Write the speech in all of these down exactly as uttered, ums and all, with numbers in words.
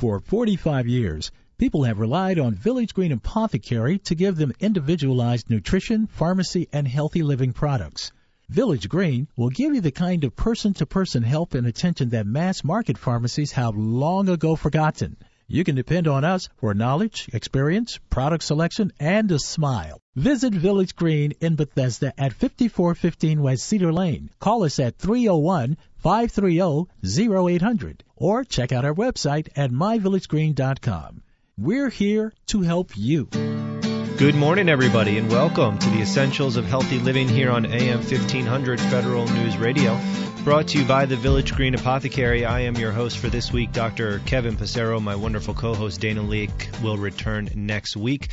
For forty-five years, people have relied on Village Green Apothecary to give them individualized nutrition, pharmacy, and healthy living products. Village Green will give you the kind of person-to-person help and attention that mass-market pharmacies have long ago forgotten. You can depend on us for knowledge, experience, product selection, and a smile. Visit Village Green in Bethesda at fifty-four fifteen West Cedar Lane. Call us at three oh one, five three oh, oh eight hundred or check out our website at my village green dot com. We're here to help you. Good morning, everybody, and welcome to the Essentials of Healthy Living here on A M fifteen hundred Federal News Radio, brought to you by the Village Green Apothecary. I am your host for this week, Doctor Kevin Passero. My wonderful co-host Dana Leake will return next week.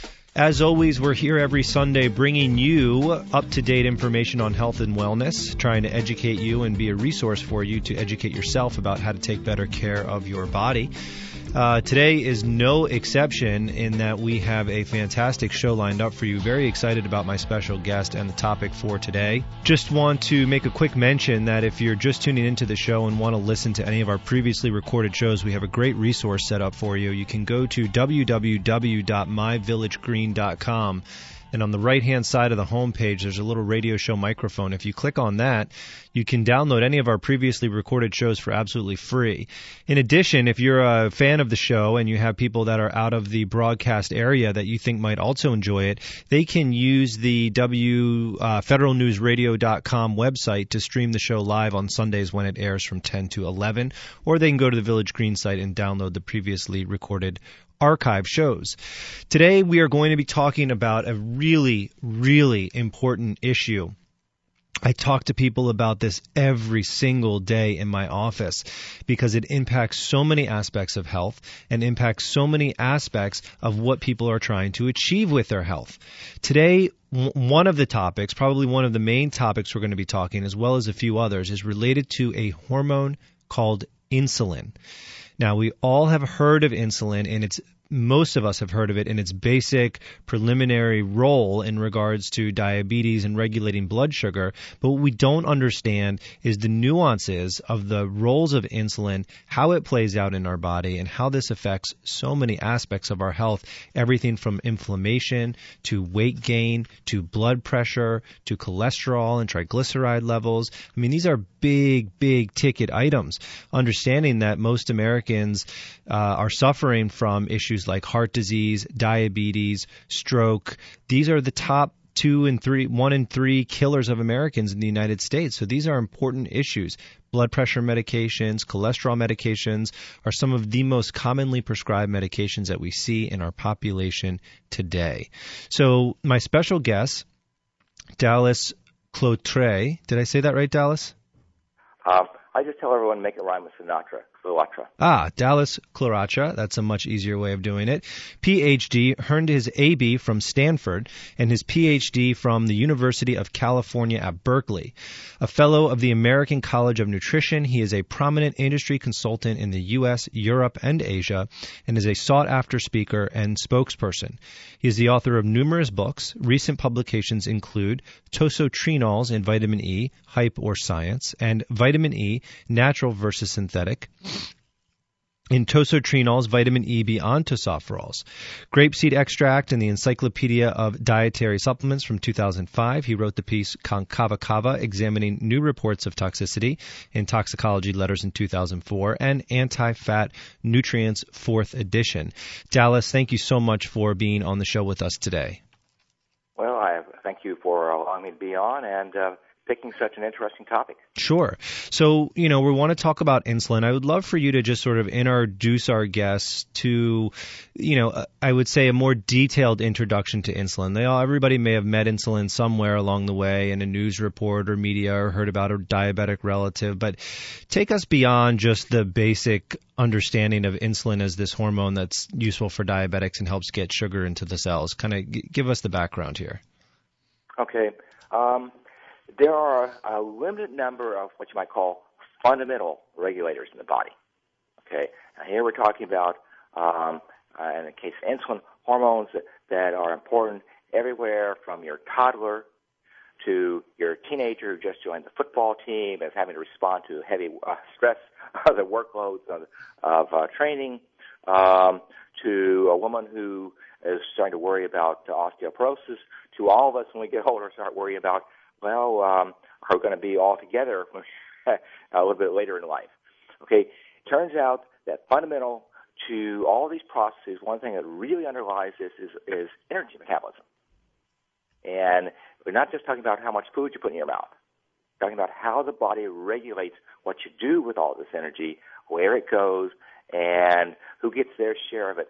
As always, we're here every Sunday bringing you up-to-date information on health and wellness, trying to educate you and be a resource for you to educate yourself about how to take better care of your body. Uh, today is no exception in that we have a fantastic show lined up for you. Very excited about my special guest and the topic for today. Just want to make a quick mention that if you're just tuning into the show and want to listen to any of our previously recorded shows, we have a great resource set up for you. You can go to w w w dot my village green dot com. And on the right-hand side of the homepage, there's a little radio show microphone. If you click on that, you can download any of our previously recorded shows for absolutely free. In addition, if you're a fan of the show and you have people that are out of the broadcast area that you think might also enjoy it, they can use the w, uh, federal news radio dot com website to stream the show live on Sundays when it airs from ten to eleven, or they can go to the Village Green site and download the previously recorded archive shows. Today we are going to be talking about a really, really important issue. I talk to people about this every single day in my office because it impacts so many aspects of health and impacts so many aspects of what people are trying to achieve with their health. Today, one of the topics, probably one of the main topics we're going to be talking, as well as a few others, is related to a hormone called insulin. Now, we all have heard of insulin, and it's most of us have heard of it in its basic preliminary role in regards to diabetes and regulating blood sugar. But what we don't understand is the nuances of the roles of insulin, how it plays out in our body, and how this affects so many aspects of our health, everything from inflammation to weight gain to blood pressure to cholesterol and triglyceride levels. I mean, these are big, big ticket items. Understanding that most Americans uh, are suffering from issues like heart disease, diabetes, stroke. These are the top two and three, one in three killers of Americans in the United States. So these are important issues. Blood pressure medications, cholesterol medications are some of the most commonly prescribed medications that we see in our population today. So my special guest, Dallas Clotre. Did I say that right, Dallas? Um, I just tell everyone to make it rhyme with Sinatra. Cloatra. Ah, Dallas Cloatra. That's a much easier way of doing it. P H D, earned his A B from Stanford and his P H D from the University of California at Berkeley. A fellow of the American College of Nutrition, he is a prominent industry consultant in the U S, Europe, and Asia, and is a sought-after speaker and spokesperson. He is the author of numerous books. Recent publications include Tosotrenols in Vitamin E, Hype or Science, and Vitamin E, Natural versus Synthetic. In Tosotrenols, Vitamin E Beyond Tocopherols. Grapeseed Extract in the Encyclopedia of Dietary Supplements from two thousand five. He wrote the piece Concava Cava, examining new reports of toxicity in Toxicology Letters in two thousand four, and Anti-Fat Nutrients, fourth edition. Dallas, thank you so much for being on the show with us today. Well, I thank you for allowing me to be on and uh, picking such an interesting topic. Sure. So, you know, we want to talk about insulin. I would love for you to just sort of introduce our guests to, you know, I would say a more detailed introduction to insulin. They all, everybody may have met insulin somewhere along the way in a news report or media or heard about a diabetic relative, but take us beyond just the basic understanding of insulin as this hormone that's useful for diabetics and helps get sugar into the cells. Kind of g- give us the background here. Okay. Um, There are a limited number of what you might call fundamental regulators in the body. Okay, now here we're talking about, um, uh, in the case of insulin, hormones that, that are important everywhere from your toddler to your teenager who just joined the football team and is having to respond to heavy uh, stress, the workloads of, of uh, training, um, to a woman who is starting to worry about uh, osteoporosis, to all of us when we get older start worrying about, well, um, are we going to be all together a little bit later in life? Okay, it turns out that fundamental to all these processes, one thing that really underlies this is, is energy metabolism. And we're not just talking about how much food you put in your mouth. We're talking about how the body regulates what you do with all this energy, where it goes, and who gets their share of it.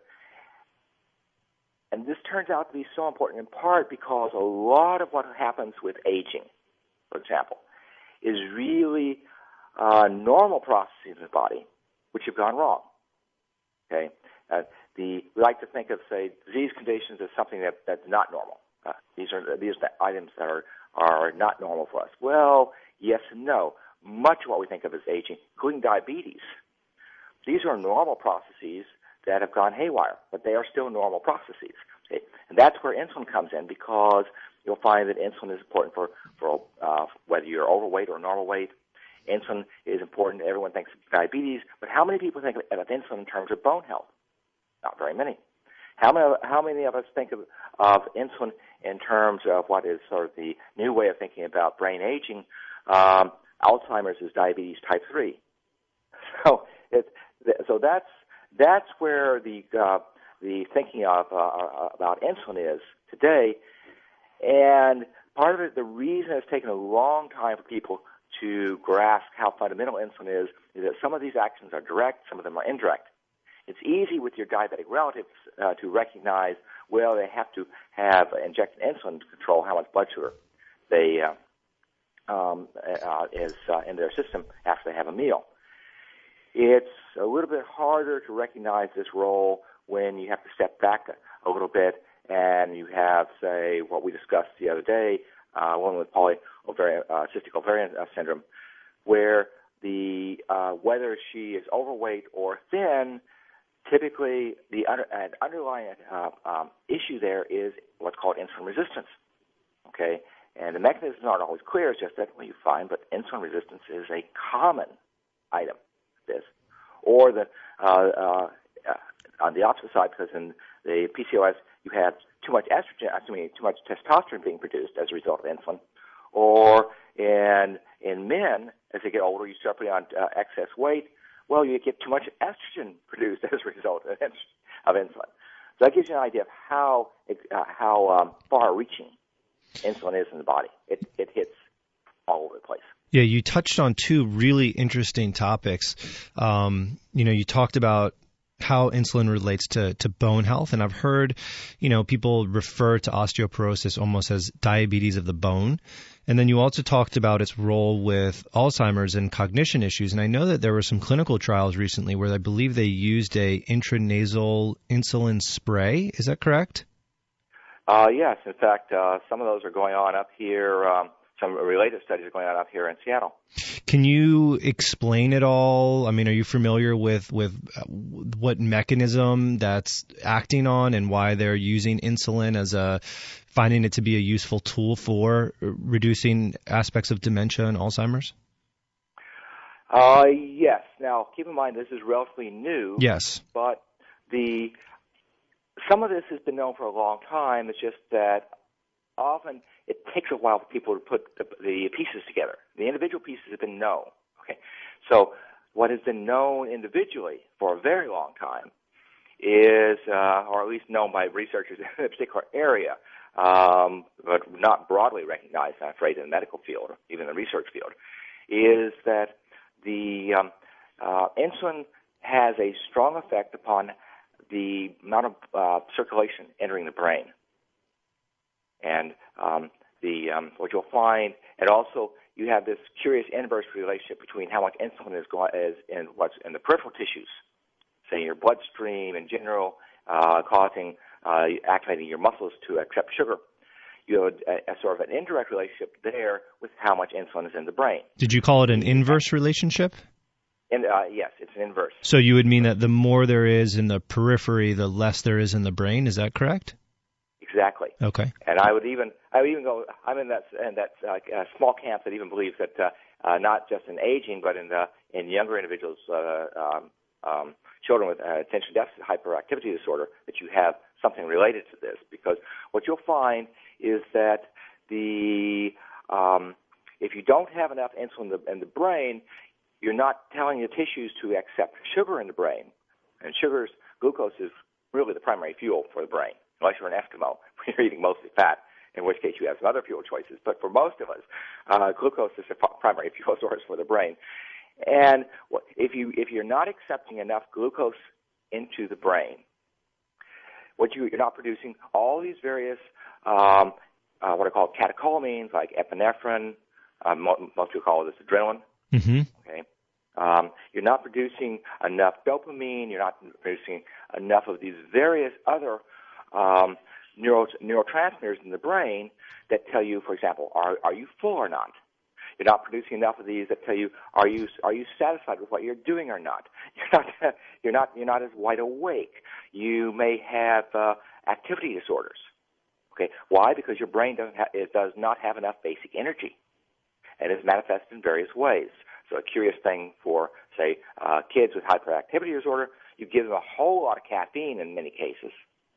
And this turns out to be so important in part because a lot of what happens with aging, for example, is really uh, normal processes in the body which have gone wrong. Okay, uh, the we like to think of, say, disease conditions as something that, that's not normal. Uh, these are these are the items that are are not normal for us. Well, yes and no. Much of what we think of as aging, including diabetes, these are normal processes that have gone haywire, but they are still normal processes. Okay? And that's where insulin comes in, because you'll find that insulin is important for, for uh, whether you're overweight or normal weight. Insulin is important. Everyone thinks of diabetes, but how many people think of insulin in terms of bone health? Not very many. How many, how many of us think of, of insulin in terms of what is sort of the new way of thinking about brain aging? Um, Alzheimer's is diabetes type three. So, it, so that's that's where the uh, the thinking of uh, about insulin is today. And part of it, the reason it's taken a long time for people to grasp how fundamental insulin is, is that some of these actions are direct, some of them are indirect. It's easy with your diabetic relatives uh, to recognize, well, they have to have injected insulin to control how much blood sugar they uh, um, uh, is uh, in their system after they have a meal. It's a little bit harder to recognize this role when you have to step back a, a little bit and you have, say, what we discussed the other day, uh, one with polyovarian uh, cystic ovarian uh, syndrome, where the uh, whether she is overweight or thin, typically the under, uh, underlying uh, um, issue there is what's called insulin resistance. Okay, and the mechanisms aren't always clear. It's just that when you find, but insulin resistance is a common item. This, or the uh, uh, on the opposite side, because in the P C O S you have too much estrogen, I mean too much testosterone being produced as a result of insulin, or in in men as they get older you start putting on uh, excess weight. Well, you get too much estrogen produced as a result of, of insulin. So that gives you an idea of how uh, how um, far-reaching insulin is in the body. It it hits all over the place. Yeah, you touched on two really interesting topics. Um, you know, you talked about how insulin relates to, to bone health, and I've heard, you know, people refer to osteoporosis almost as diabetes of the bone. And then you also talked about its role with Alzheimer's and cognition issues. And I know that there were some clinical trials recently where I believe they used a intranasal insulin spray. Is that correct? Uh, yes. In fact, uh, some of those are going on up here. Um, some related studies are going on up here in Seattle. Can you explain it all? I mean, are you familiar with, with what mechanism that's acting on and why they're using insulin as a, finding it to be a useful tool for reducing aspects of dementia and Alzheimer's? Uh, yes. Now, keep in mind this is relatively new. Yes. But the some of this has been known for a long time. It's just that often it takes a while for people to put the, the pieces together. The individual pieces have been known. Okay, so what has been known individually for a very long time is, uh, or at least known by researchers in a particular area, um, but not broadly recognized, I'm afraid, in the medical field, or even the research field, is that the um, uh, insulin has a strong effect upon the amount of uh, circulation entering the brain. And um, the um, what you'll find, and also you have this curious inverse relationship between how much insulin is, go- is in what's in the peripheral tissues, say your bloodstream in general, uh, causing uh, activating your muscles to accept sugar. You have a, a sort of an indirect relationship there with how much insulin is in the brain. Did you call it an inverse relationship? And, uh, yes, it's an inverse. So you would mean that the more there is in the periphery, the less there is in the brain. Is that correct? Exactly. Okay. And I would even, I would even go. I'm in that in that uh, uh, small camp that even believes that uh, uh, not just in aging, but in the, in younger individuals, uh, um, um, children with uh, attention deficit hyperactivity disorder, that you have something related to this, because what you'll find is that the um, if you don't have enough insulin in the, in the brain, you're not telling the tissues to accept sugar in the brain. And sugars, glucose is really the primary fuel for the brain, unless you're an Eskimo, where you're eating mostly fat, in which case you have some other fuel choices. But for most of us, uh, glucose is the primary fuel source for the brain. And if, you, if you're not accepting enough glucose into the brain, what you, you're not producing all these various, um, uh, what are called catecholamines, like epinephrine, uh, mo- most people call this adrenaline. Mm-hmm. Okay. Um, you're not producing enough dopamine. You're not producing enough of these various other um, neuro, neurotransmitters in the brain that tell you, for example, are, are you full or not? You're not producing enough of these that tell you, are you are you satisfied with what you're doing or not? You're not you're not you're not as wide awake. You may have uh, activity disorders. Okay, why? Because your brain doesn't ha- it does not have enough basic energy, and it's manifested in various ways. So a curious thing for, say, uh, kids with hyperactivity disorder, you give them a whole lot of caffeine in many cases,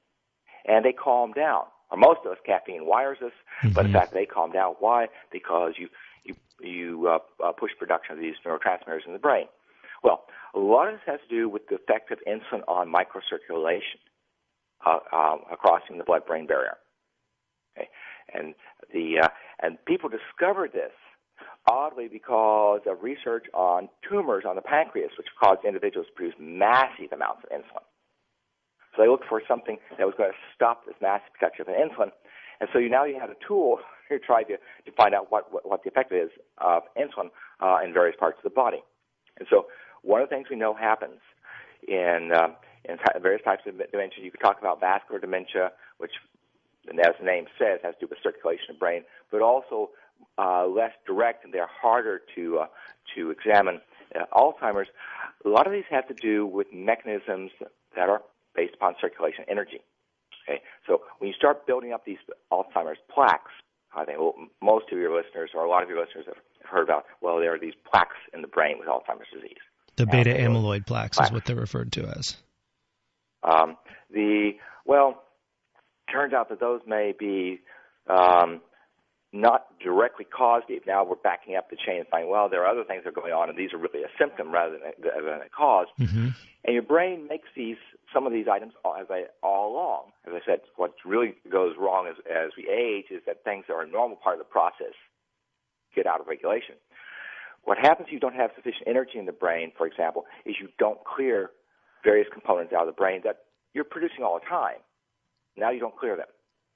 and they calm down. Or most of us, caffeine wires us, mm-hmm. but in fact they calm down. Why? Because you you you uh, uh, push production of these neurotransmitters in the brain. Well, a lot of this has to do with the effect of insulin on microcirculation uh, uh, crossing the blood-brain barrier. Okay, and the uh, and people discovered this oddly because of research on tumors on the pancreas, which caused individuals to produce massive amounts of insulin. So they looked for something that was going to stop this massive production of insulin. And so you now you have a tool to try to, to find out what, what, what the effect is of insulin uh, in various parts of the body. And so one of the things we know happens in, uh, in various types of dementia, you could talk about vascular dementia, which, as the name says, has to do with circulation of the brain, but also uh, less direct, and they're harder to, uh, to examine. Uh, Alzheimer's, a lot of these have to do with mechanisms that are based upon circulation energy. Okay, so when you start building up these Alzheimer's plaques, I think most of your listeners, or a lot of your listeners, have heard about, well, there are these plaques in the brain with Alzheimer's disease. The beta amyloid plaques, plaques is what they're referred to as. Um, the well, turns out that those may be um, not directly causative. Now we're backing up the chain and finding, well, there are other things that are going on, and these are really a symptom rather than a, than a cause. Mm-hmm. And your brain makes these some of these items as I, all along. As I said, what really goes wrong as, as we age is that things that are a normal part of the process get out of regulation. What happens if you don't have sufficient energy in the brain, for example, is you don't clear various components out of the brain that you're producing all the time. Now you don't clear them.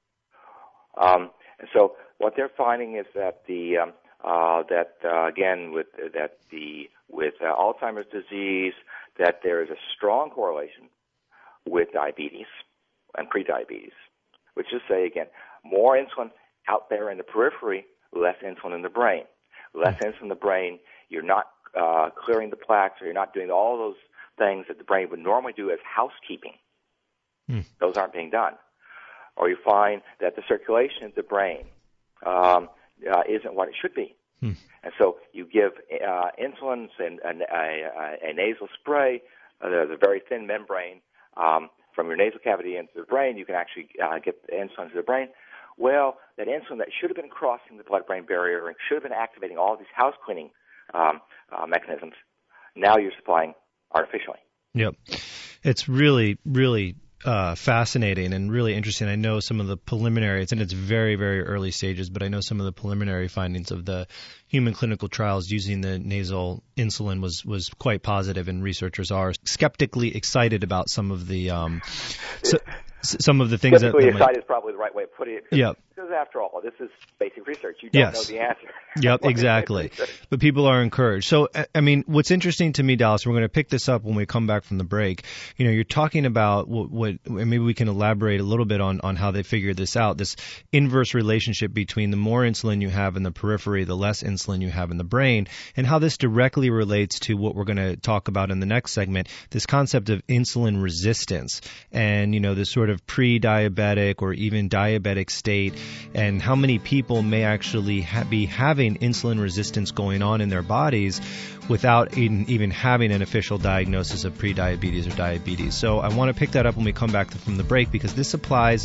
Um, and so what they're finding is that the um, uh, that uh, again with uh, that the with uh, Alzheimer's disease, that there is a strong correlation with diabetes and prediabetes, which is say again more insulin out there in the periphery, less insulin in the brain. Less insulin in the brain, you're not uh, clearing the plaques, or you're not doing all those things that the brain would normally do as housekeeping. Mm. Those aren't being done. Or you find that the circulation of the brain um, uh, isn't what it should be. Mm. And so you give uh, insulin and a, a, a nasal spray, uh, there's a very thin membrane um, from your nasal cavity into the brain. You can actually uh, get the insulin to the brain. Well, that insulin that should have been crossing the blood-brain barrier and should have been activating all these house cleaning um, uh, mechanisms, now you're supplying artificially. Yep. It's really, really uh, fascinating and really interesting. I know some of the preliminary, it's in its very, very early stages, but I know some of the preliminary findings of the human clinical trials using the nasal insulin was, was quite positive, and researchers are skeptically excited about some of the um, so, some of the things that... Skeptically excited is probably the right way of putting it. Yeah. Because after all, this is basic research. You don't yes. know the answer. Yep, exactly. But people are encouraged. So, I mean, what's interesting to me, Dallas, we're going to pick this up when we come back from the break. You know, you're talking about what, what and maybe we can elaborate a little bit on, on how they figured this out, this inverse relationship between the more insulin you have in the periphery, the less insulin you have in the brain, and how this directly relates to what we're going to talk about in the next segment, this concept of insulin resistance and, you know, this sort of pre-diabetic or even diabetic state and how many people may actually ha- be having insulin resistance going on in their bodies without even, even having an official diagnosis of prediabetes or diabetes. So I want to pick that up when we come back from the break, because this applies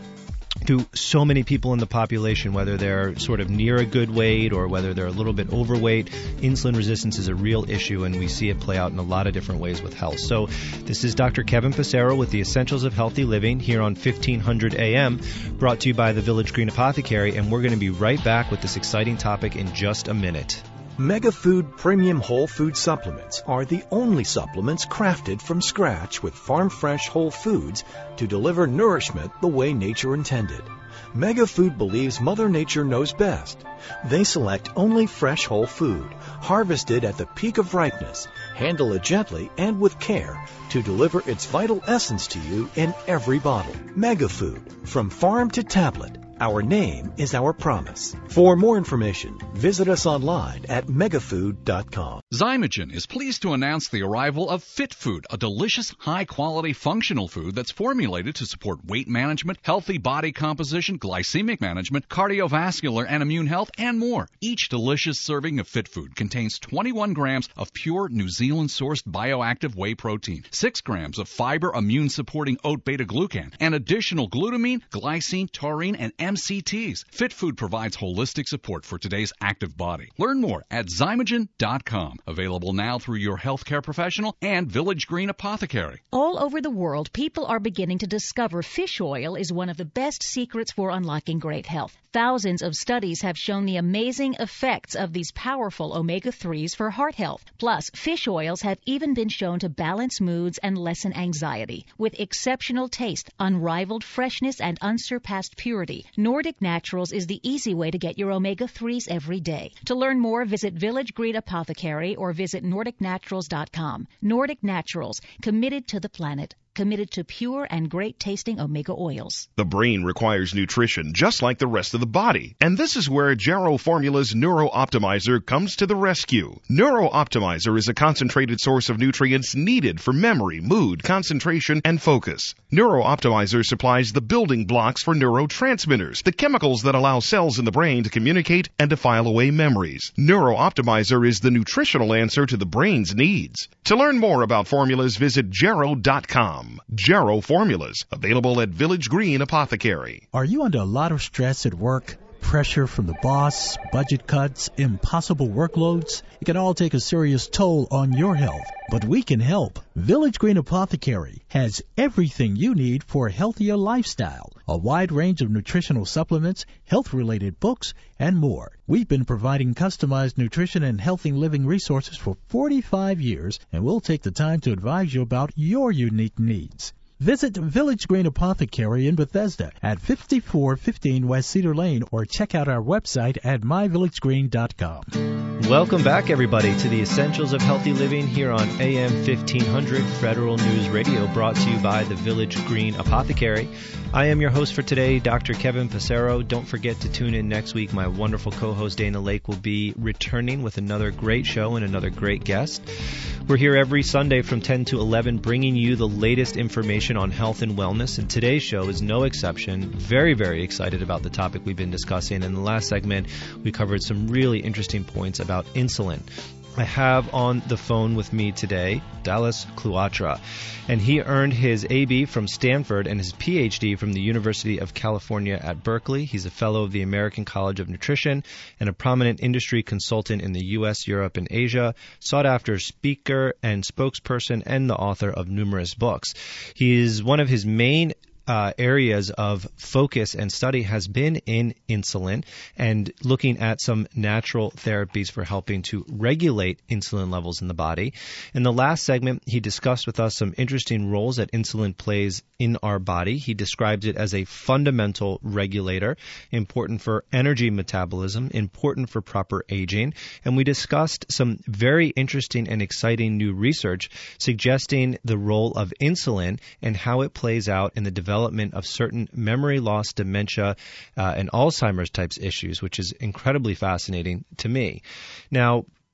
to so many people in the population, whether they're sort of near a good weight or whether they're a little bit overweight. Insulin resistance is a real issue, and we see it play out in a lot of different ways with health. So this is Doctor Kevin Passero with the Essentials of Healthy Living here on fifteen hundred A M, brought to you by the Village Green Apothecary, and we're going to be right back with this exciting topic in just a minute. MegaFood Premium Whole Food Supplements are the only supplements crafted from scratch with farm-fresh whole foods to deliver nourishment the way nature intended. MegaFood believes Mother Nature knows best. They select only fresh whole food, harvested at the peak of ripeness, handle it gently and with care to deliver its vital essence to you in every bottle. MegaFood, from farm to tablet. Our name is our promise. For more information, visit us online at megafood dot com. Zymogen is pleased to announce the arrival of Fit Food, a delicious, high-quality functional food that's formulated to support weight management, healthy body composition, glycemic management, cardiovascular and immune health, and more. Each delicious serving of Fit Food contains twenty-one grams of pure New Zealand-sourced bioactive whey protein, six grams of fiber immune-supporting oat beta-glucan, and additional glutamine, glycine, taurine, and M C Ts. Fit Food provides holistic support for today's active body. Learn more at zymogen dot com. Available now through your healthcare professional and Village Green Apothecary. All over the world, people are beginning to discover fish oil is one of the best secrets for unlocking great health. Thousands of studies have shown the amazing effects of these powerful omega threes for heart health. Plus, fish oils have even been shown to balance moods and lessen anxiety. With exceptional taste, unrivaled freshness, and unsurpassed purity, Nordic Naturals is the easy way to get your omega threes every day. To learn more, visit Village Green Apothecary or visit nordic naturals dot com. Nordic Naturals, committed to the planet. Committed to pure and great-tasting omega oils. The brain requires nutrition just like the rest of the body. And this is where Jarrow Formula's Neuro Optimizer comes to the rescue. Neuro Optimizer is a concentrated source of nutrients needed for memory, mood, concentration, and focus. Neuro Optimizer supplies the building blocks for neurotransmitters, the chemicals that allow cells in the brain to communicate and to file away memories. Neuro Optimizer is the nutritional answer to the brain's needs. To learn more about formulas, visit jarrow dot com. Jarrow Formulas, available at Village Green Apothecary. Are you under a lot of stress at work? Pressure from the boss, budget cuts, impossible workloads? It can all take a serious toll on your health, but we can help. Village Green Apothecary has everything you need for a healthier lifestyle, a wide range of nutritional supplements, health-related books, and more. We've been providing customized nutrition and healthy living resources for forty-five years, and we'll take the time to advise you about your unique needs. Visit Village Green Apothecary in Bethesda at fifty-four fifteen West Cedar Lane, or check out our website at my village green dot com. Welcome back, everybody, to the Essentials of Healthy Living here on A M fifteen hundred Federal News Radio, brought to you by the Village Green Apothecary. I am your host for today, Doctor Kevin Passero. Don't forget to tune in next week. My wonderful co-host Dana Lake will be returning with another great show and another great guest. We're here every Sunday from ten to eleven, bringing you the latest information on health and wellness, and today's show is no exception. Very, very excited about the topic we've been discussing. In the last segment, we covered some really interesting points about insulin. I have on the phone with me today Dallas Cluatra, and he earned his A B from Stanford and his P H D from the University of California at Berkeley. He's a fellow of the American College of Nutrition and a prominent industry consultant in the U S, Europe, and Asia, sought-after speaker and spokesperson, and the author of numerous books. He is one of his main Uh, areas of focus and study has been in insulin and looking at some natural therapies for helping to regulate insulin levels in the body. In the last segment, he discussed with us some interesting roles that insulin plays in our body. He describes it as a fundamental regulator, important for energy metabolism, important for proper aging. And we discussed some very interesting and exciting new research suggesting the role of insulin and how it plays out in the development development of certain memory loss, dementia, uh, and Alzheimer's types issues, which is incredibly fascinating to me. Now,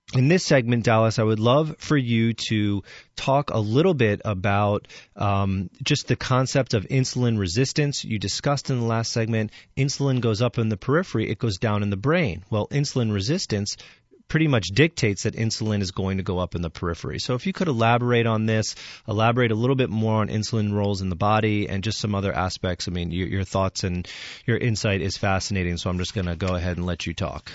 In this segment, Dallas, I would love for you to talk a little bit about um, just the concept of insulin resistance. You discussed in the last segment, insulin goes up in the periphery, it goes down in the brain. Well, insulin resistance pretty much dictates that insulin is going to go up in the periphery. So if you could elaborate on this, elaborate a little bit more on insulin roles in the body and just some other aspects. I mean, your, your thoughts and your insight is fascinating, so I'm just going to go ahead and let you talk.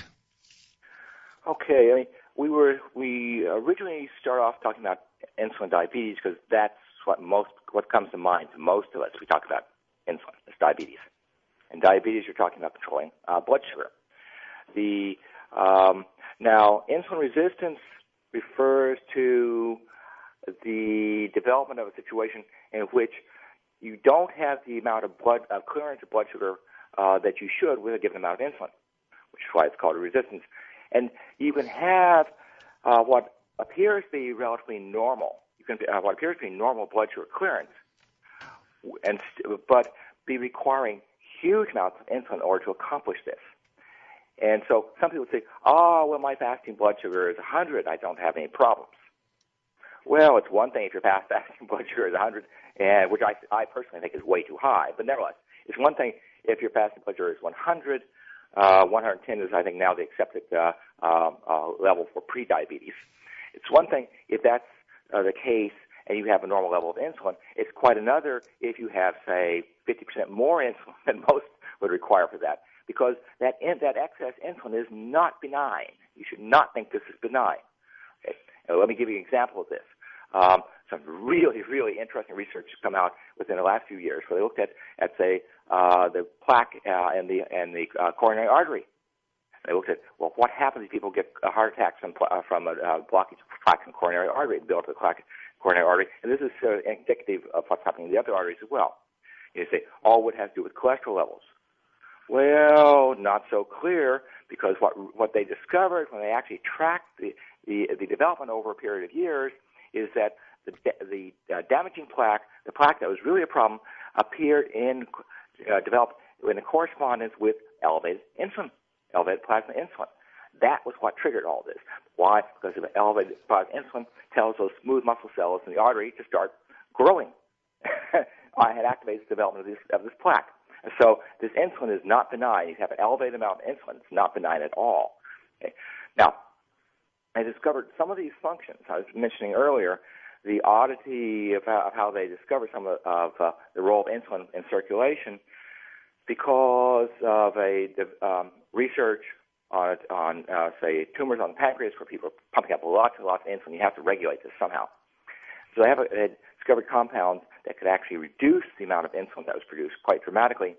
Okay. I mean, We were we originally started off talking about insulin diabetes because that's what most what comes to mind to most of us. We talk about insulin, it's diabetes, and diabetes you're talking about controlling uh, blood sugar. The um, now insulin resistance refers to the development of a situation in which you don't have the amount of blood uh, clearance of blood sugar uh, that you should with a given amount of insulin, which is why it's called a resistance. And you can have uh, what appears to be relatively normal. You can have what appears to be normal blood sugar clearance, and but be requiring huge amounts of insulin in order to accomplish this. And so some people say, "Oh, well, my fasting blood sugar is one hundred. I don't have any problems." Well, it's one thing if your fasting blood sugar is one hundred, and which I, I personally think is way too high. But nevertheless, it's one thing if your fasting blood sugar is one hundred. Uh, one hundred ten is, I think, now the accepted uh, uh, uh, level for pre-diabetes. It's one thing if that's uh, the case and you have a normal level of insulin. It's quite another if you have, say, fifty percent more insulin than most would require for that, because that in, that excess insulin is not benign. You should not think this is benign. Okay? Now, let me give you an example of this. Um, some really, really interesting research has come out within the last few years where they looked at, at say, uh, the plaque uh, and the and the uh, coronary artery. They looked at, well, what happens if people get a heart attacks from, uh, from a uh, blockage of plaque in the coronary artery, built the plaque coronary artery, and this is uh, indicative of what's happening in the other arteries as well. You say, all would have to do with cholesterol levels. Well, not so clear, because what what they discovered when they actually tracked the the, the development over a period of years is that the, the uh, damaging plaque, the plaque that was really a problem, appeared in, uh, developed in a correspondence with elevated insulin, elevated plasma insulin. That was what triggered all this. Why? Because the elevated plasma insulin tells those smooth muscle cells in the artery to start growing. I had activated the development of this, of this plaque. And so this insulin is not benign. You have an elevated amount of insulin. It's not benign at all. Okay. Now, I discovered some of these functions. I was mentioning earlier the oddity of how, of how they discovered some of, of uh, the role of insulin in circulation because of a um, research on, on uh, say, tumors on the pancreas where people are pumping up lots and lots of insulin. You have to regulate this somehow. So they have a, they discovered compounds that could actually reduce the amount of insulin that was produced quite dramatically.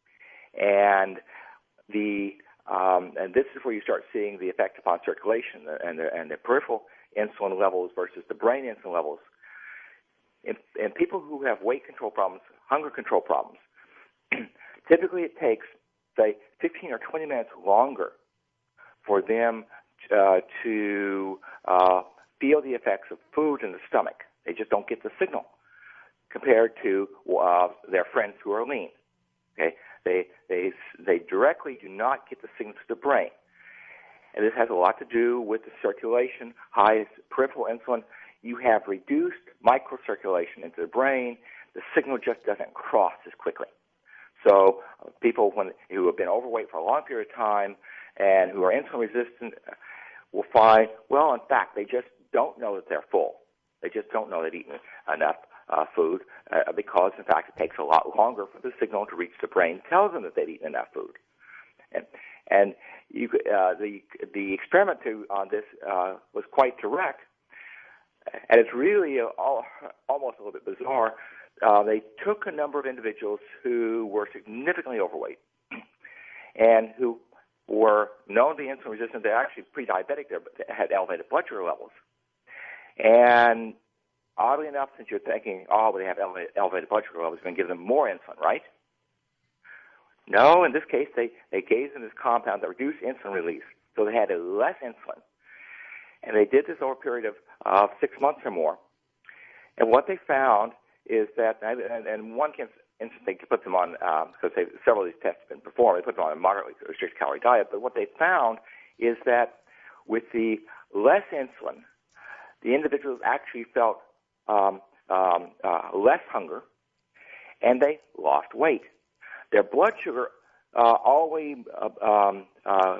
And the Um, and this is where you start seeing the effect upon circulation and the, and the peripheral insulin levels versus the brain insulin levels. In, in people who have weight control problems, hunger control problems, typically it takes, say, fifteen or twenty minutes longer for them uh, to uh, feel the effects of food in the stomach. They just don't get the signal compared to uh, their friends who are lean. Okay. They they they directly do not get the signal to the brain, and this has a lot to do with the circulation. High peripheral insulin, you have reduced microcirculation into the brain. The signal just doesn't cross as quickly. So uh, people when, who have been overweight for a long period of time and who are insulin resistant will find, well, in fact, they just don't know that they're full. They just don't know they've eaten enough Uh, food uh, because, in fact, it takes a lot longer for the signal to reach the brain, tells them that they've eaten enough food. And, and you, uh, the the experiment to, on this uh, was quite direct, and it's really uh, all, almost a little bit bizarre. Uh, they took a number of individuals who were significantly overweight and who were known to be insulin resistant. They're actually pre-diabetic. They had elevated blood sugar levels. And oddly enough, since you're thinking, oh, well, they have elevated, elevated blood sugar levels, we're going to give them more insulin, right? No, in this case, they, they gave them this compound that reduced insulin release, so they had less insulin. And they did this over a period of uh, six months or more. And what they found is that, and, and one can instantly put them on, um, because they, several of these tests have been performed, they put them on a moderately restricted calorie diet, but what they found is that with the less insulin, the individuals actually felt um, um, uh, less hunger, and they lost weight. Their blood sugar uh, always uh, um, uh,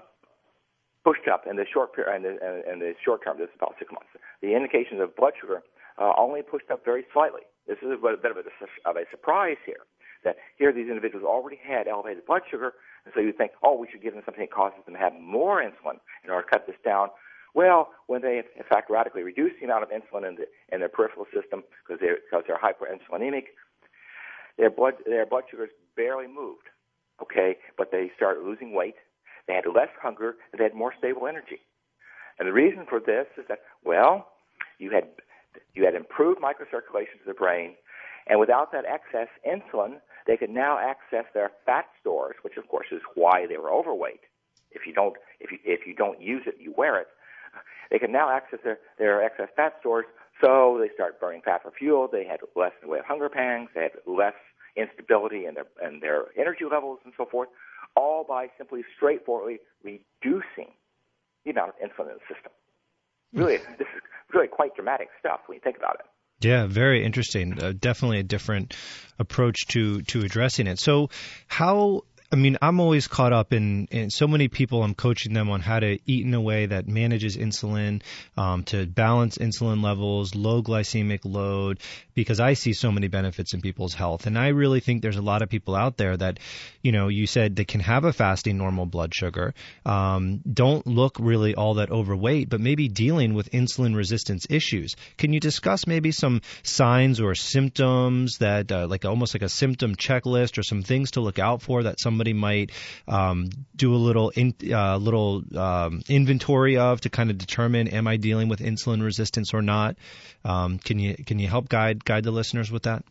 pushed up in the short period, in the, in the short term. This is about six months. The indications of blood sugar uh, only pushed up very slightly. This is a bit of a, of a surprise here. That here these individuals already had elevated blood sugar, and so you think, oh, we should give them something that causes them to have more insulin in order to cut this down. Well, when they, in fact, radically reduce the amount of insulin in, the, in their peripheral system because they're, because they're hyperinsulinemic, their blood, their blood sugars barely moved, okay? But they started losing weight. They had less hunger, and they had more stable energy. And the reason for this is that, well, you had, you had improved microcirculation to the brain, and without that excess insulin, they could now access their fat stores, which of course is why they were overweight. If you don't, if you, if you don't use it, you wear it. They can now access their, their excess fat stores, so they start burning fat for fuel. They had less in the way of hunger pangs. They had less instability in their, in their energy levels and so forth, all by simply straightforwardly reducing the amount of insulin in the system. Really, this is really quite dramatic stuff when you think about it. Yeah, very interesting. Uh, definitely a different approach to, to addressing it. So how, I mean, I'm always caught up in, in so many people, I'm coaching them on how to eat in a way that manages insulin, um, to balance insulin levels, low glycemic load, because I see so many benefits in people's health. And I really think there's a lot of people out there that, you know, you said they can have a fasting normal blood sugar, um, don't look really all that overweight, but maybe dealing with insulin resistance issues. Can you discuss maybe some signs or symptoms that, uh, like almost like a symptom checklist or some things to look out for that somebody might um, do a little in, uh, little um, inventory of to kind of determine, am I dealing with insulin resistance or not? Um, can you can you help guide guide the listeners with that?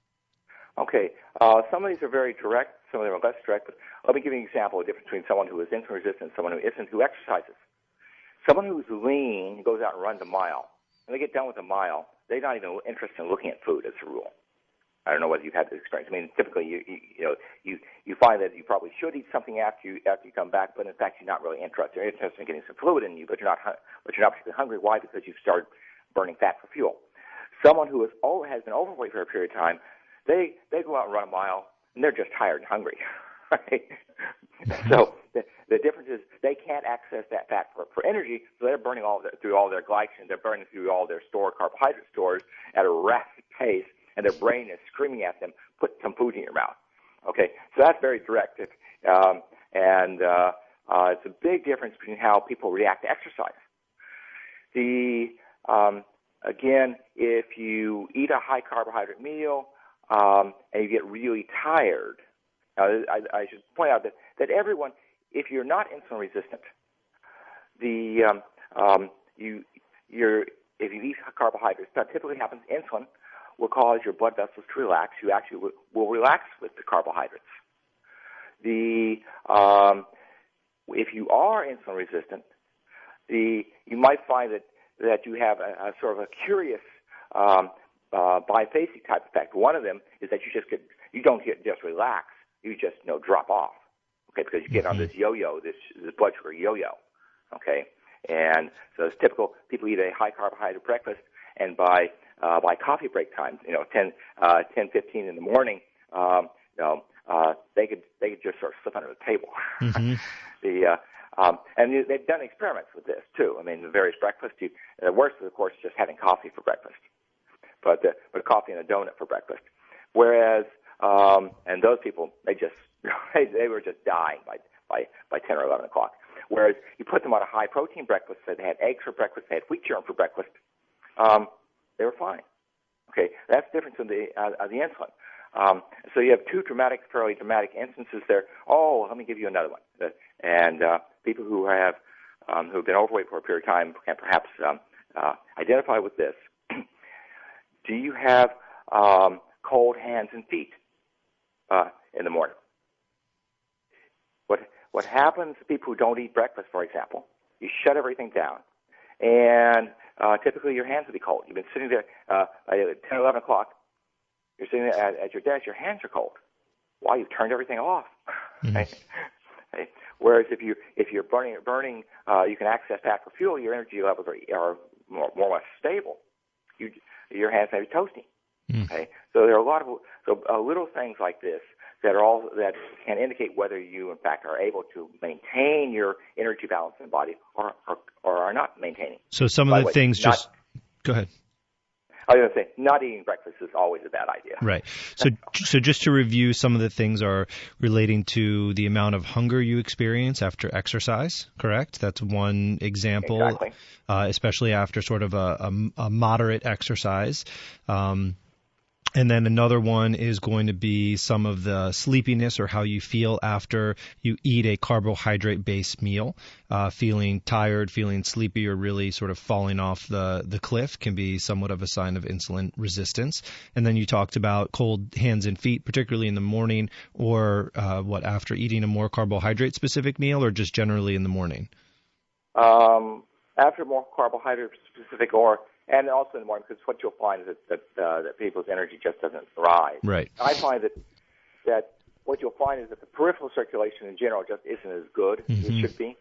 Okay. Uh, some of these are very direct, some of them are less direct, but let me give you an example of the difference between someone who is insulin resistant and someone who isn't, who exercises. Someone who's lean goes out and runs a mile. When they get done with a mile, they're not even interested in looking at food as a rule. I don't know whether you've had this experience. I mean, typically, you, you you know, you you find that you probably should eat something after you after you come back, but in fact, you're not really interested. You're interested in getting some fluid in you, but you're not but you're not particularly hungry. Why? Because you've started burning fat for fuel. Someone who is over, has been overweight for a period of time, they they go out and run a mile, and they're just tired and hungry. Right? So the, the difference is they can't access that fat for, for energy, so they're burning all their, through all their glycogen. They're burning through all their stored carbohydrate stores at a rapid pace, and their brain is screaming at them, put some food in your mouth. Okay, so that's very direct. Um, and uh, uh, it's a big difference between how people react to exercise. The um, again, if you eat a high-carbohydrate meal um, and you get really tired, now, I, I should point out that, that everyone, if you're not insulin resistant, the um, um, you you're if you eat carbohydrates, that typically happens. Insulin will cause your blood vessels to relax. You actually will, will relax with the carbohydrates. The um, if you are insulin resistant, the you might find that that you have a, a sort of a curious um, uh, biphasic type effect. One of them is that you just get you don't get just relax. You just, you know, drop off, okay, because you get on this yo-yo, this, this blood sugar yo-yo, okay? And so it's typical. People eat a high-carbohydrate breakfast, and by uh, by coffee break time, you know, ten, uh, ten fifteen in the morning, um, you know, uh, they could they could just sort of slip under the table. Mm-hmm. the uh, um, and they've done experiments with this too. I mean, the various breakfasts. You, the worst, of course, is just having coffee for breakfast, but uh, but coffee and a donut for breakfast. Whereas Um, and those people, they just, they, they were just dying by, by, by ten or eleven o'clock. Whereas you put them on a high protein breakfast, so they had eggs for breakfast, they had wheat germ for breakfast, um, they were fine. Okay, that's the difference in the, uh, of the insulin. Um, so you have two dramatic, fairly dramatic instances there. Oh, let me give you another one. And, uh, people who have, um, who have been overweight for a period of time can perhaps, um, uh, identify with this. Do you have, um, cold hands and feet? Uh, in the morning. What what happens to people who don't eat breakfast, for example, you shut everything down, and uh, typically your hands will be cold. You've been sitting there uh, at ten, eleven o'clock, you're sitting at, at your desk, your hands are cold. Why? You've turned everything off. Mm-hmm. Right? Right? Whereas if you if you're burning burning, uh, you can access fat for fuel. Your energy levels are, are more, more or less stable. You, your hands may be toasty. Mm. Okay, so there are a lot of so uh, little things like this that are all that can indicate whether you in fact are able to maintain your energy balance in the body or or, or are not maintaining. So some of the things not, just go ahead. I was going to say, not eating breakfast is always a bad idea. Right. So so just to review, some of the things are relating to the amount of hunger you experience after exercise, correct? That's one example, exactly. uh, especially after sort of a, a, a moderate exercise. Um, and then another one is going to be some of the sleepiness or how you feel after you eat a carbohydrate-based meal. Uh, feeling tired, feeling sleepy, or really sort of falling off the, the cliff can be somewhat of a sign of insulin resistance. And then you talked about cold hands and feet, particularly in the morning, or uh, what, after eating a more carbohydrate-specific meal, or just generally in the morning? Um, after more carbohydrate-specific, or and also in the morning, because what you'll find is that that, uh, that people's energy just doesn't rise. Right. I find that that what you'll find is that the peripheral circulation in general just isn't as good mm-hmm. as it should be.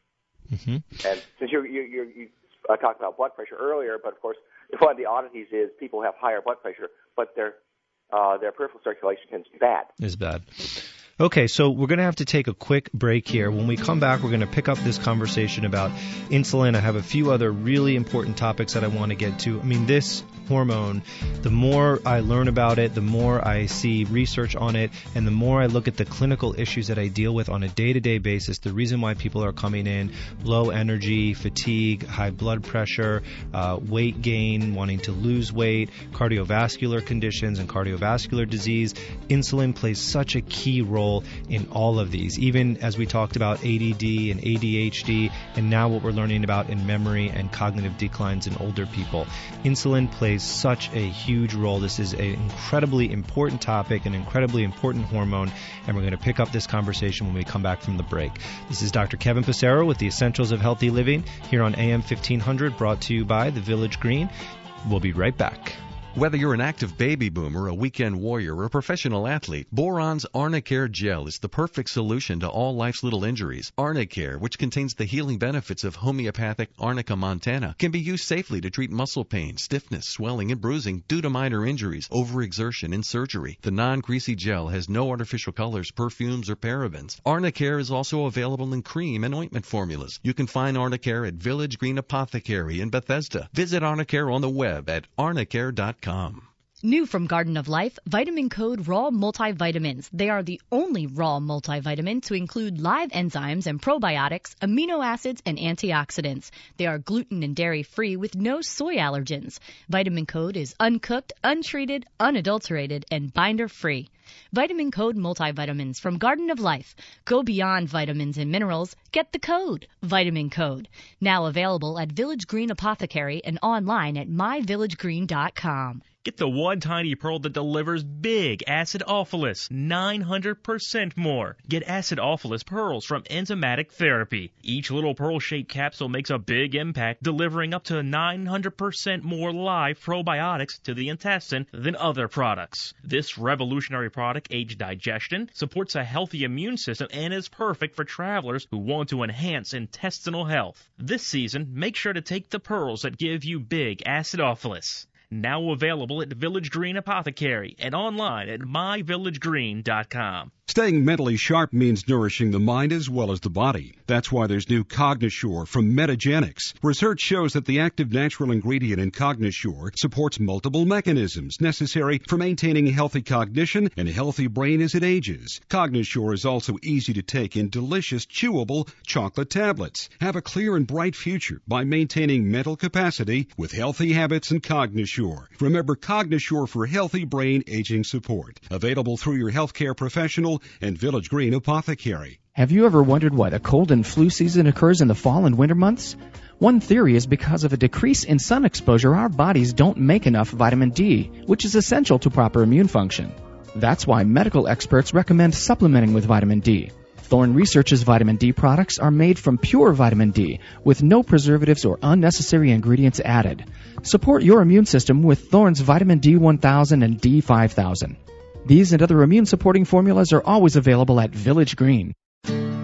Mm-hmm. And since you you you, you uh, talked about blood pressure earlier, but of course one of the oddities is people have higher blood pressure, but their uh, their peripheral circulation tends to be bad. Is bad. Okay, so we're going to have to take a quick break here. When we come back, we're going to pick up this conversation about insulin. I have a few other really important topics that I want to get to. I mean, this hormone, the more I learn about it, the more I see research on it, and the more I look at the clinical issues that I deal with on a day-to-day basis, the reason why people are coming in, low energy, fatigue, high blood pressure, uh, weight gain, wanting to lose weight, cardiovascular conditions and cardiovascular disease, insulin plays such a key role in all of these, even as we talked about A D D and A D H D, and now what we're learning about in memory and cognitive declines in older people. Insulin plays such a huge role. This is an incredibly important topic, an incredibly important hormone, and we're going to pick up this conversation when we come back from the break. This is Doctor Kevin Passero with the Essentials of Healthy Living here on A M fifteen hundred, brought to you by the Village Green. We'll be right back. Whether you're an active baby boomer, a weekend warrior, or a professional athlete, Boron's Arnicare Gel is the perfect solution to all life's little injuries. Arnicare, which contains the healing benefits of homeopathic Arnica montana, can be used safely to treat muscle pain, stiffness, swelling, and bruising due to minor injuries, overexertion, and surgery. The non-greasy gel has no artificial colors, perfumes, or parabens. Arnicare is also available in cream and ointment formulas. You can find Arnicare at Village Green Apothecary in Bethesda. Visit Arnicare on the web at arnicare dot com. New from Garden of Life, Vitamin Code Raw Multivitamins. They are the only raw multivitamin to include live enzymes and probiotics, amino acids, and antioxidants. They are gluten and dairy-free with no soy allergens. Vitamin Code is uncooked, untreated, unadulterated, and binder-free. Vitamin Code Multivitamins from Garden of Life. Go beyond vitamins and minerals. Get the code, Vitamin Code. Now available at Village Green Apothecary and online at my village green dot com. Get the one tiny pearl that delivers big acidophilus, nine hundred percent more. Get acidophilus pearls from Enzymatic Therapy. Each little pearl-shaped capsule makes a big impact, delivering up to nine hundred percent more live probiotics to the intestine than other products. This revolutionary product aids digestion, supports a healthy immune system, and is perfect for travelers who want to enhance intestinal health. This season, make sure to take the pearls that give you big acidophilus. Now available at Village Green Apothecary and online at my village green dot com. Staying mentally sharp means nourishing the mind as well as the body. That's why there's new Cognisure from Metagenics. Research shows that the active natural ingredient in Cognisure supports multiple mechanisms necessary for maintaining healthy cognition and a healthy brain as it ages. Cognisure is also easy to take in delicious, chewable chocolate tablets. Have a clear and bright future by maintaining mental capacity with healthy habits and Cognisure. Remember, Cognisure for healthy brain aging support. Available through your healthcare professional and Village Green Apothecary. Have you ever wondered why the cold and flu season occurs in the fall and winter months? One theory is because of a decrease in sun exposure, our bodies don't make enough vitamin D, which is essential to proper immune function. That's why medical experts recommend supplementing with vitamin D. Thorne Research's vitamin D products are made from pure vitamin D with no preservatives or unnecessary ingredients added. Support your immune system with Thorne's vitamin D one thousand and D five thousand. These and other immune-supporting formulas are always available at Village Green.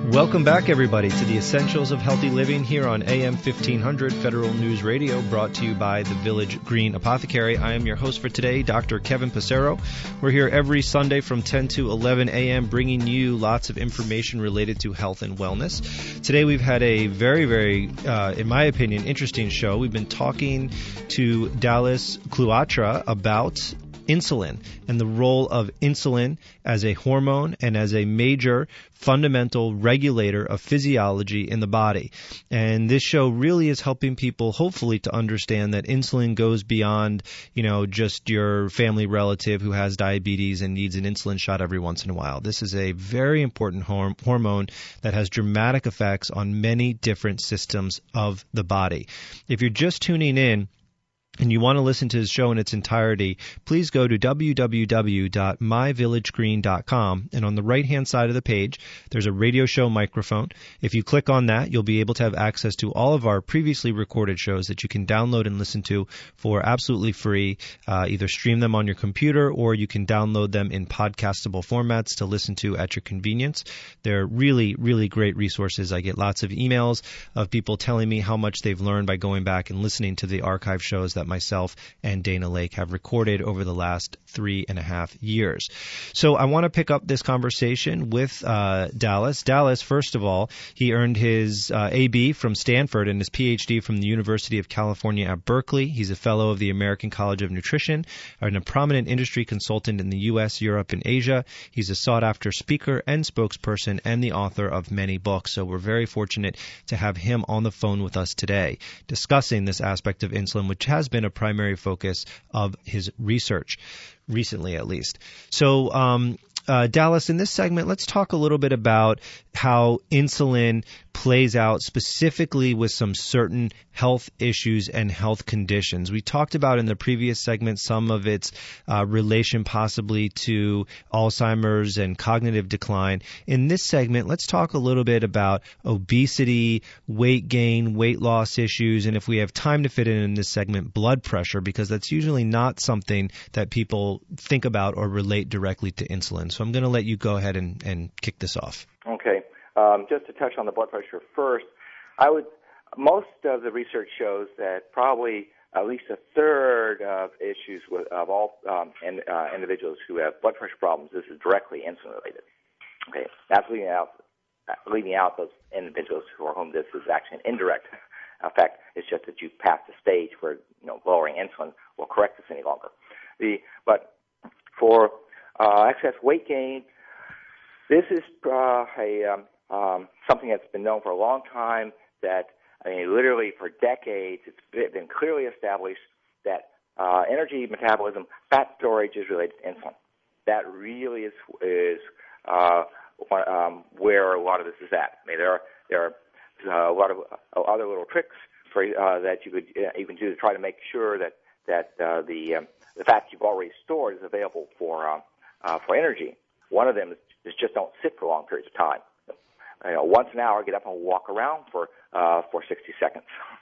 Welcome back, everybody, to the Essentials of Healthy Living here on A M fifteen hundred Federal News Radio, brought to you by the Village Green Apothecary. I am your host for today, Doctor Kevin Passero. We're here every Sunday from ten to eleven a.m. bringing you lots of information related to health and wellness. Today we've had a very, very, uh, in my opinion, interesting show. We've been talking to Dallas Cluatra about insulin and the role of insulin as a hormone and as a major fundamental regulator of physiology in the body. And this show really is helping people hopefully to understand that insulin goes beyond, you know, just your family relative who has diabetes and needs an insulin shot every once in a while. This is a very important horm- hormone that has dramatic effects on many different systems of the body. If you're just tuning in, and you want to listen to the show in its entirety, please go to w w w dot my village green dot com, and on the right-hand side of the page, there's a radio show microphone. If you click on that, you'll be able to have access to all of our previously recorded shows that you can download and listen to for absolutely free. Uh, either stream them on your computer or you can download them in podcastable formats to listen to at your convenience. They're really, really great resources. I get lots of emails of people telling me how much they've learned by going back and listening to the archive shows that myself and Dana Lake have recorded over the last three and a half years. So I want to pick up this conversation with uh, Dallas. Dallas, first of all, he earned his uh, A B from Stanford and his P H D from the University of California at Berkeley. He's a fellow of the American College of Nutrition and a prominent industry consultant in the U S, Europe, and Asia. He's a sought-after speaker and spokesperson and the author of many books. So we're very fortunate to have him on the phone with us today discussing this aspect of insulin, which has been a primary focus of his research, recently at least. So, um, uh, Dallas, in this segment, let's talk a little bit about how insulin plays out specifically with some certain health issues and health conditions. We talked about in the previous segment some of its uh, relation possibly to Alzheimer's and cognitive decline. In this segment, let's talk a little bit about obesity, weight gain, weight loss issues, and if we have time to fit in in this segment, blood pressure, because that's usually not something that people think about or relate directly to insulin. So I'm going to let you go ahead and, and kick this off. Okay. Um, just to touch on the blood pressure first, I would most of the research shows that probably at least a third of issues with, of all um, in, uh, individuals who have blood pressure problems, this is directly insulin related. Okay, that's leaving out leaving out those individuals for whom this is actually an indirect effect. It's just that you passed the stage where you know lowering insulin will correct this any longer. The but for uh, excess weight gain, this is uh, a um, um, something that's been known for a long time. That I mean, literally for decades, it's been clearly established that uh, energy metabolism, fat storage is related to insulin. That really is is uh, um, where a lot of this is at. I mean, there are there are uh, a lot of uh, other little tricks for uh, that you could uh, you can do to try to make sure that that uh, the um, the fat you've already stored is available for um, uh, for energy. One of them is, is just don't sit for long periods of time. You know, once an hour, get up and walk around for uh, for sixty seconds,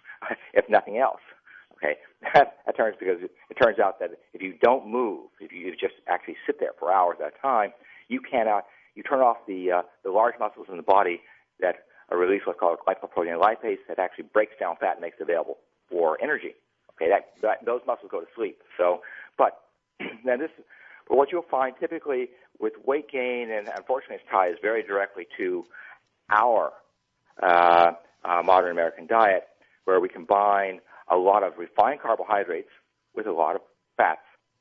if nothing else. Okay, that, that turns because it, it turns out that if you don't move, if you just actually sit there for hours at a time, you cannot. You turn off the uh, the large muscles in the body that are released what's called lipoprotein lipase that actually breaks down fat and makes it available for energy. Okay, that, that those muscles go to sleep. So, but now this, but what you'll find typically with weight gain, and unfortunately, it ties very directly to our uh, uh, modern American diet, where we combine a lot of refined carbohydrates with a lot of fats,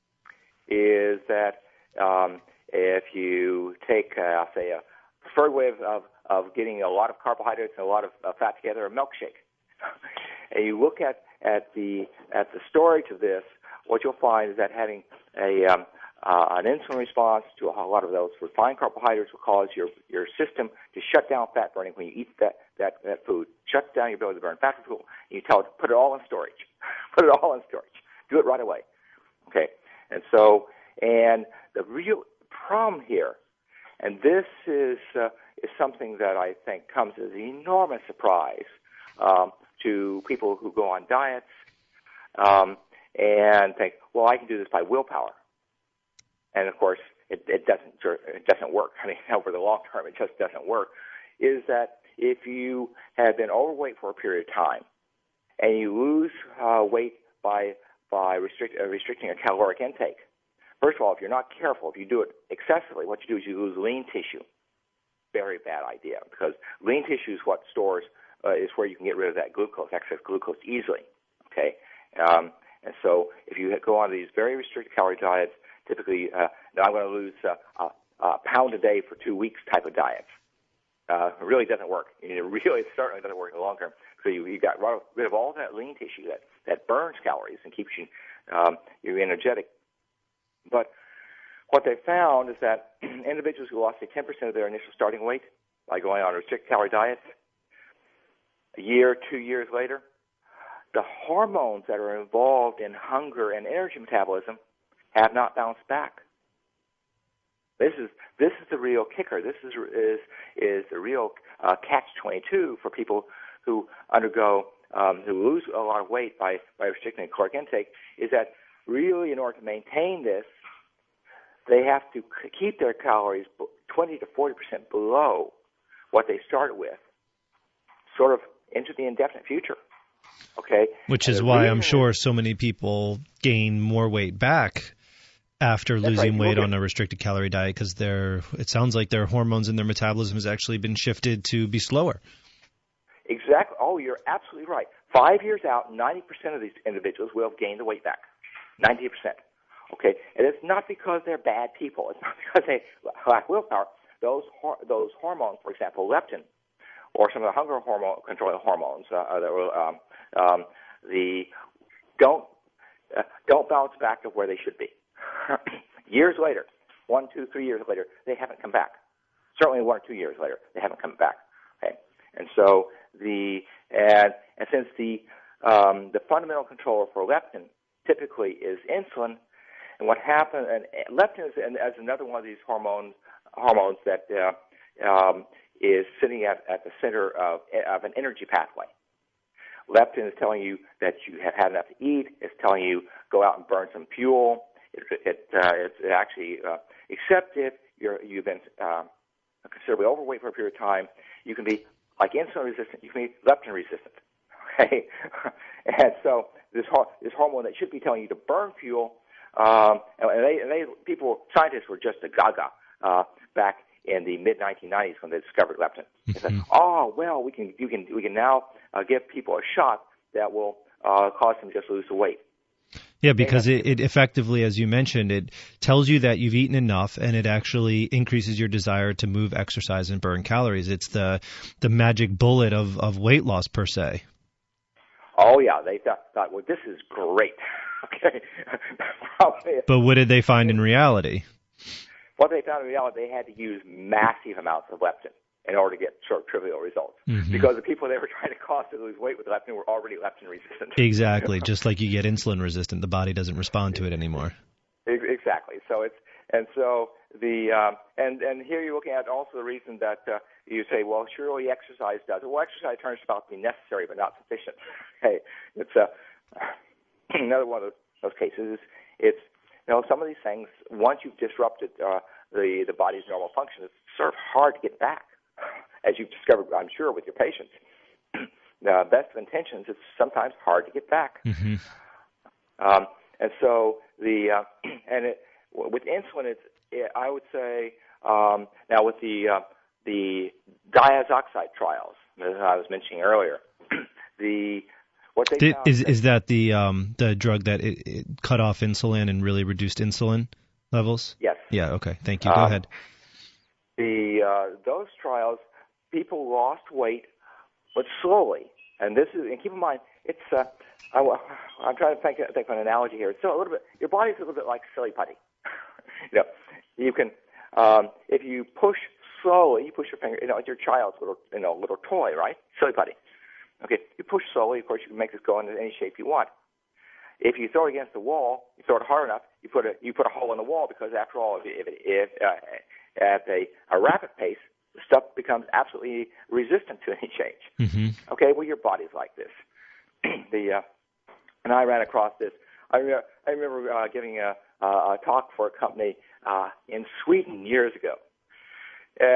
is that um, if you take, uh, I'll say, a preferred way of, of, of getting a lot of carbohydrates and a lot of uh, fat together, a milkshake, and you look at, at the at the storage of this, what you'll find is that having a um, Uh, an insulin response to a lot of those refined carbohydrates will cause your, your system to shut down fat burning when you eat that, that, that food. Shuts down your ability to burn fat from fuel. And you tell it to put it all in storage. Put it all in storage. Do it right away. Okay. And so, and the real problem here, and this is uh, is something that I think comes as an enormous surprise um, to people who go on diets um, and think, well, I can do this by willpower. And of course, it, it doesn't it doesn't work. I mean, over the long term, it just doesn't work. is that if you have been overweight for a period of time and you lose uh, weight by by restrict, uh, restricting a caloric intake, first of all, if you're not careful, if you do it excessively, what you do is you lose lean tissue. Very bad idea, because lean tissue is what stores, uh, is where you can get rid of that glucose, excess glucose, easily. Okay, um, and so if you go on these very restricted calorie diets, typically, uh, now I'm going to lose uh, a, a pound a day for two weeks type of diets. Uh, it really doesn't work. It really certainly doesn't work in the long term. So you, you got rid of all that lean tissue that, that burns calories and keeps you um, you're energetic. But what they found is that individuals who lost, say, ten percent of their initial starting weight by going on restricted calorie diets, a year, two years later, the hormones that are involved in hunger and energy metabolism have not bounced back. This is this is the real kicker. This is is is the real uh, catch twenty-two for people who undergo um, who lose a lot of weight by by restricting caloric intake. Is that really, in order to maintain this, they have to keep their calories twenty to forty percent below what they started with, sort of into the indefinite future. Okay, which is why I'm sure so many people gain more weight back after That's losing right. weight on a restricted calorie diet, because their it sounds like their hormones and their metabolism has actually been shifted to be slower. Exactly. Oh, you're absolutely right. Five years out, ninety percent of these individuals will have gained the weight back. ninety percent. Okay, and it's not because they're bad people. It's not because they lack willpower. Those hor- those hormones, for example, leptin, or some of the hunger hormone controlling hormones, uh, that will, um, um, the don't uh, don't bounce back to where they should be. Years later, one, two, three years later, they haven't come back. Certainly, one or two years later, they haven't come back. Okay, and so the and and since the um, the fundamental controller for leptin typically is insulin, and what happens, and leptin is as another one of these hormones hormones that uh, um, is sitting at, at the center of, of an energy pathway. Leptin is telling you that you have had enough to eat. It's telling you go out and burn some fuel. It, it, uh, it's actually, uh, except if you're, you've been uh, considerably overweight for a period of time, you can be like insulin resistant. You can be leptin resistant. Okay, and so this this hormone that should be telling you to burn fuel, um, and they, and they people scientists were just a gaga uh, back in the mid nineteen nineties when they discovered leptin. They said, "Oh well, we can you can we can now uh, give people a shot that will uh, cause them to just lose the weight." Yeah, because it, it effectively, as you mentioned, it tells you that you've eaten enough, and it actually increases your desire to move, exercise, and burn calories. It's the the magic bullet of, of weight loss per se. Oh yeah, they thought, thought well, this is great. Okay, but what did they find in reality? What they found in reality, they had to use massive amounts of leptin in order to get sort of trivial results. Mm-hmm. Because the people they were trying to cause to lose weight with leptin were already leptin resistant. Exactly. Just like you get insulin resistant, the body doesn't respond to it anymore. Exactly. So it's and so the um, and and here you're looking at also the reason that uh, you say, well, surely exercise does it. Well, exercise turns out to be necessary but not sufficient. Hey, it's uh, another one of those cases. It's you know some of these things once you've disrupted uh, the the body's normal function, it's sort of hard to get back. As you've discovered, I'm sure, with your patients, the best of intentions, it's sometimes hard to get back. Mm-hmm. Um, and so the uh, and it, with insulin, it's it, I would say um, now with the uh, the diazoxide trials that I was mentioning earlier, the what they Did, found is that, is that the um, the drug that it, it cut off insulin and really reduced insulin levels? Yes. Yeah. Okay. Thank you. Go um, ahead. The uh, those trials, people lost weight, but slowly. And this is, and keep in mind, it's. Uh, I, I'm trying to think, think of an analogy here. It's still a little bit. Your body's a little bit like silly putty. you know, you can um, if you push slowly, you push your finger. You know, it's your child's little, you know, little toy, right? Silly putty. Okay, you push slowly. Of course, you can make this go in any shape you want. If you throw it against the wall, you throw it hard enough, you put a you put a hole in the wall because after all, if if, if uh, at a, a rapid pace, the stuff becomes absolutely resistant to any change. Mm-hmm. Okay, well, your body's like this. the uh, and I ran across this. I, re- I remember uh, giving a, uh, a talk for a company uh, in Sweden years ago, and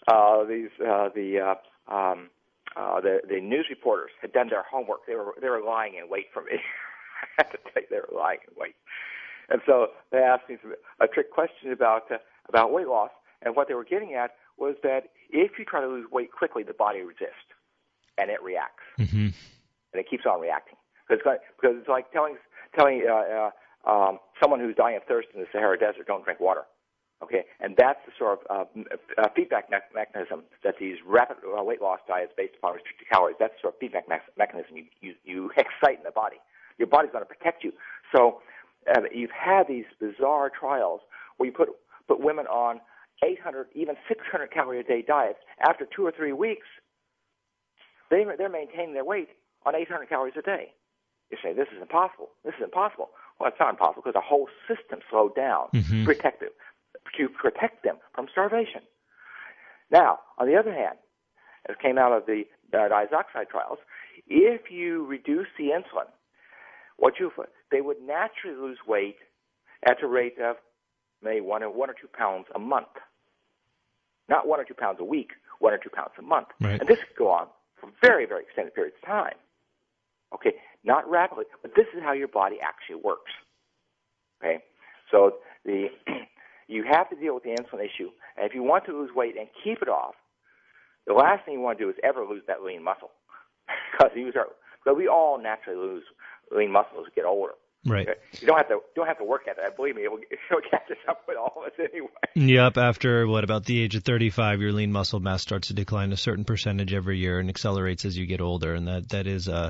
uh, these uh, the uh, um, uh, the the news reporters had done their homework. They were they were lying in wait for me. I have to tell you, they were lying in wait. And so they asked me some, a trick question about uh, about weight loss, and what they were getting at was that if you try to lose weight quickly, the body resists, and it reacts, mm-hmm. and it keeps on reacting. Because it's like, because it's like telling telling uh, uh, um, someone who's dying of thirst in the Sahara Desert, don't drink water. Okay, and that's the sort of uh, uh, feedback me- mechanism that these rapid uh, weight loss diets based upon restricted calories. That's the sort of feedback me- mechanism you, you you excite in the body. Your body's going to protect you. So uh, you've had these bizarre trials where you put put women on eight hundred, even six hundred calorie a day diets. After two or three weeks, they they're maintaining their weight on eight hundred calories a day. You say, this is impossible. This is impossible. Well, it's not impossible because the whole system slowed down mm-hmm. to protect them, to protect them from starvation. Now, on the other hand, as came out of the uh, diazoxide trials, if you reduce the insulin, what you they would naturally lose weight at a rate of maybe one or one or two pounds a month. Not one or two pounds a week, one or two pounds a month. Right. And this could go on for very, very extended periods of time. Okay, not rapidly, but this is how your body actually works. Okay, so the you have to deal with the insulin issue, and if you want to lose weight and keep it off, the last thing you want to do is ever lose that lean muscle, because you start, because we all naturally lose lean muscle as we get older. Right. Okay? You don't have to don't have to work at that. Believe me, it will, it will catch us up with all of us anyway. Yep. After what about the age of thirty-five, your lean muscle mass starts to decline a certain percentage every year and accelerates as you get older, and that that is a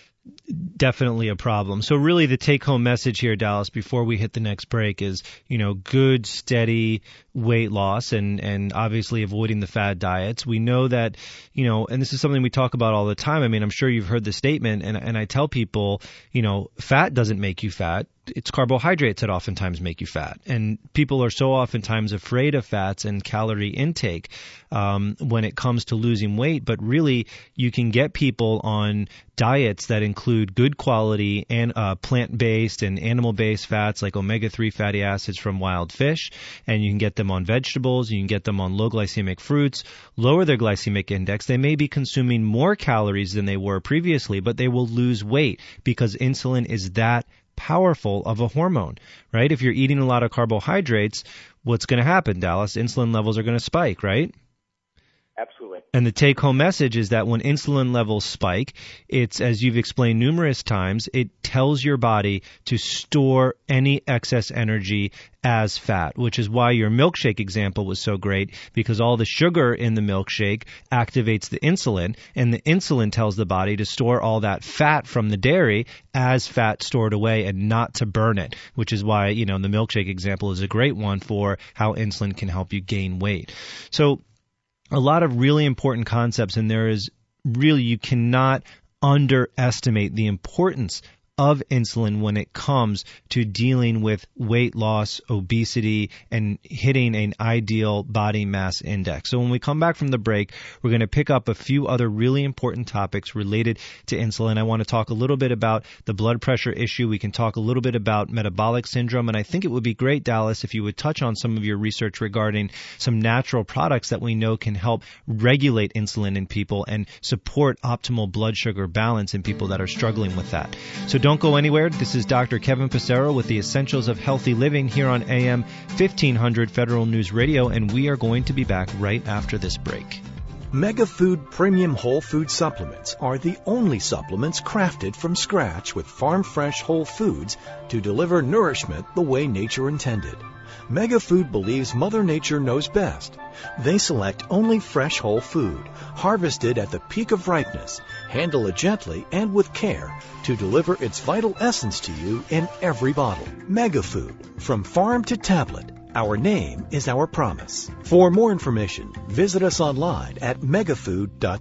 definitely a problem. So really the take-home message here, Dallas, before we hit the next break is, you know, good, steady weight loss and, and obviously avoiding the fad diets. We know that, you know, and this is something we talk about all the time. I mean, I'm sure you've heard the statement, and, and I tell people, you know, fat doesn't make you fat. It's carbohydrates that oftentimes make you fat. And people are so oftentimes afraid of fats and calorie intake um, when it comes to losing weight. But really, you can get people on diets that include good quality and uh, plant-based and animal-based fats like omega three fatty acids from wild fish. And you can get them on vegetables. You can get them on low glycemic fruits, lower their glycemic index. They may be consuming more calories than they were previously, but they will lose weight because insulin is that powerful of a hormone, right? If you're eating a lot of carbohydrates, what's going to happen, Dallas? Insulin levels are going to spike, right? Absolutely. And the take-home message is that when insulin levels spike, it's, as you've explained numerous times, it tells your body to store any excess energy as fat, which is why your milkshake example was so great, because all the sugar in the milkshake activates the insulin, and the insulin tells the body to store all that fat from the dairy as fat stored away and not to burn it, which is why, you know, the milkshake example is a great one for how insulin can help you gain weight. So a lot of really important concepts, and there is really, you cannot underestimate the importance of insulin when it comes to dealing with weight loss, obesity, and hitting an ideal body mass index. So when we come back from the break, we're going to pick up a few other really important topics related to insulin. I want to talk a little bit about the blood pressure issue. We can talk a little bit about metabolic syndrome. And I think it would be great, Dallas, if you would touch on some of your research regarding some natural products that we know can help regulate insulin in people and support optimal blood sugar balance in people that are struggling with that. So don't go anywhere. This is Doctor Kevin Passero with the Essentials of Healthy Living here on A M fifteen hundred Federal News Radio, and we are going to be back right after this break. Megafood Premium Whole Food Supplements are the only supplements crafted from scratch with farm-fresh whole foods to deliver nourishment the way nature intended. Megafood believes Mother Nature knows best. They select only fresh whole food, harvested at the peak of ripeness, handle it gently and with care to deliver its vital essence to you in every bottle. Megafood, from farm to tablet. Our name is our promise. For more information, visit us online at megafood dot com.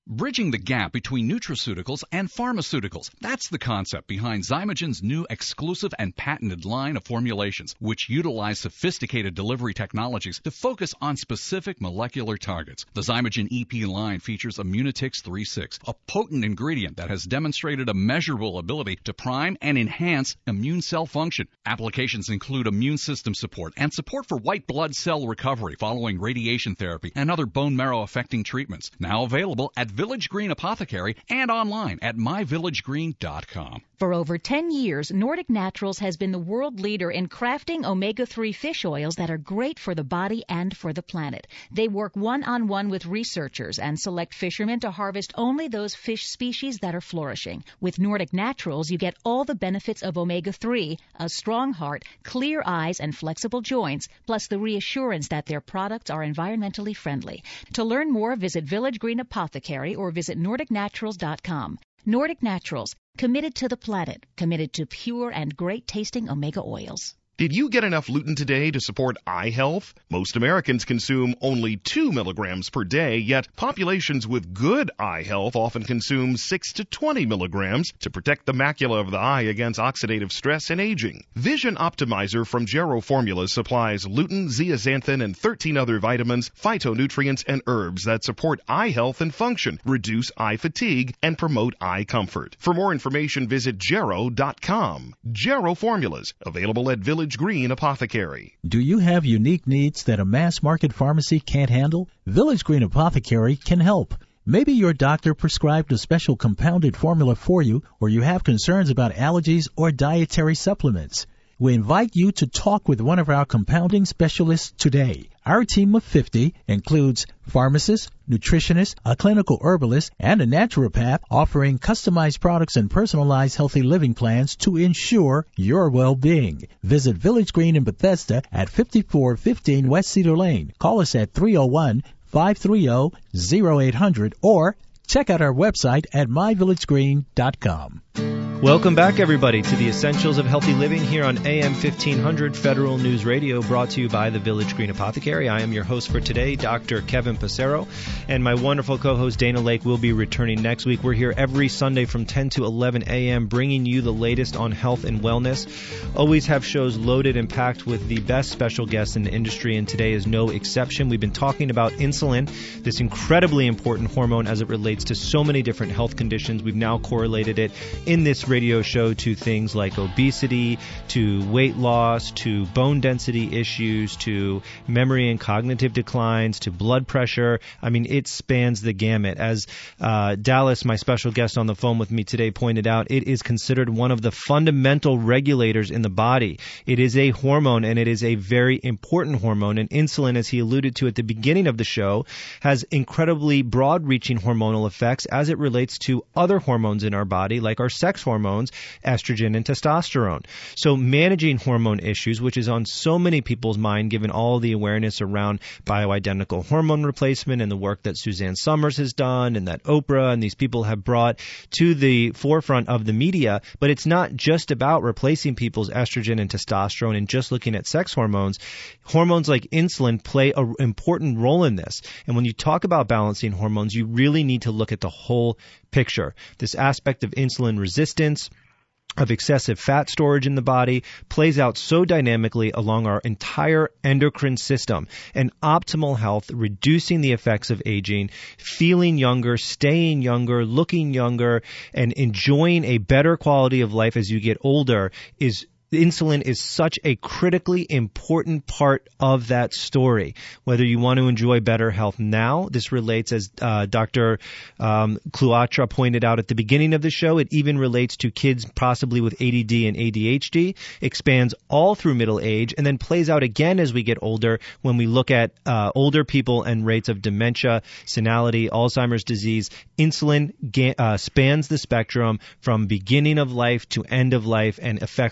Bridging the gap between nutraceuticals and pharmaceuticals. That's the concept behind Zymogen's new exclusive and patented line of formulations, which utilize sophisticated delivery technologies to focus on specific molecular targets. The Zymogen E P line features Immunitix three six, a potent ingredient that has demonstrated a measurable ability to prime and enhance immune cell function. Applications include immune system support and support for white blood cell recovery following radiation therapy and other bone marrow affecting treatments. Now available at Village Green Apothecary and online at my village green dot com. For over ten years, Nordic Naturals has been the world leader in crafting omega three fish oils that are great for the body and for the planet. They work one-on-one with researchers and select fishermen to harvest only those fish species that are flourishing. With Nordic Naturals, you get all the benefits of omega three, a strong heart, clear eyes, and flexible joints, plus the reassurance that their products are environmentally friendly. To learn more, visit Village Green Apothecary or visit nordic naturals dot com. Nordic Naturals, committed to the planet, committed to pure and great-tasting omega oils. Did you get enough lutein today to support eye health? Most Americans consume only two milligrams per day, yet populations with good eye health often consume six to twenty milligrams to protect the macula of the eye against oxidative stress and aging. Vision Optimizer from Gero Formulas supplies lutein, zeaxanthin, and thirteen other vitamins, phytonutrients, and herbs that support eye health and function, reduce eye fatigue, and promote eye comfort. For more information, visit gero dot com. Gero Formulas, available at Village Green Apothecary. Do you have unique needs that a mass market pharmacy can't handle? Village Green Apothecary can help. Maybe your doctor prescribed a special compounded formula for you, or you have concerns about allergies or dietary supplements. We invite you to talk with one of our compounding specialists today. Our team of fifty includes pharmacists, nutritionists, a clinical herbalist, and a naturopath offering customized products and personalized healthy living plans to ensure your well-being. Visit Village Green in Bethesda at fifty-four fifteen West Cedar Lane. Call us at three oh one, five three oh, oh eight hundred or check out our website at my village green dot com. Welcome back, everybody, to the Essentials of Healthy Living here on A M fifteen hundred Federal News Radio, brought to you by the Village Green Apothecary. I am your host for today, Doctor Kevin Passero, and my wonderful co-host Dana Lake will be returning next week. We're here every Sunday from ten to eleven a.m. bringing you the latest on health and wellness. Always have shows loaded and packed with the best special guests in the industry, and today is no exception. We've been talking about insulin, this incredibly important hormone as it relates to so many different health conditions. We've now correlated it in this radio show to things like obesity, to weight loss, to bone density issues, to memory and cognitive declines, to blood pressure. I mean, it spans the gamut. As uh, Dallas, my special guest on the phone with me today, pointed out, it is considered one of the fundamental regulators in the body. It is a hormone, and it is a very important hormone. And insulin, as he alluded to at the beginning of the show, has incredibly broad-reaching hormonal effects as it relates to other hormones in our body, like our sex hormones, estrogen and testosterone. So managing hormone issues, which is on so many people's mind given all the awareness around bioidentical hormone replacement and the work that Suzanne Summers has done and that Oprah and these people have brought to the forefront of the media. But it's not just about replacing people's estrogen and testosterone and just looking at sex hormones. Hormones like insulin play an important role in this. And when you talk about balancing hormones, you really need to look at the whole picture. This aspect of insulin resistance, of excessive fat storage in the body, plays out so dynamically along our entire endocrine system. And optimal health, reducing the effects of aging, feeling younger, staying younger, looking younger, and enjoying a better quality of life as you get older is insulin is such a critically important part of that story. Whether you want to enjoy better health now, this relates, as uh, Doctor Um, Cluatra pointed out at the beginning of the show, it even relates to kids possibly with A D D and A D H D, expands all through middle age, and then plays out again as we get older when we look at uh, older people and rates of dementia, senility, Alzheimer's disease. Insulin ga- uh, spans the spectrum from beginning of life to end of life and affects quality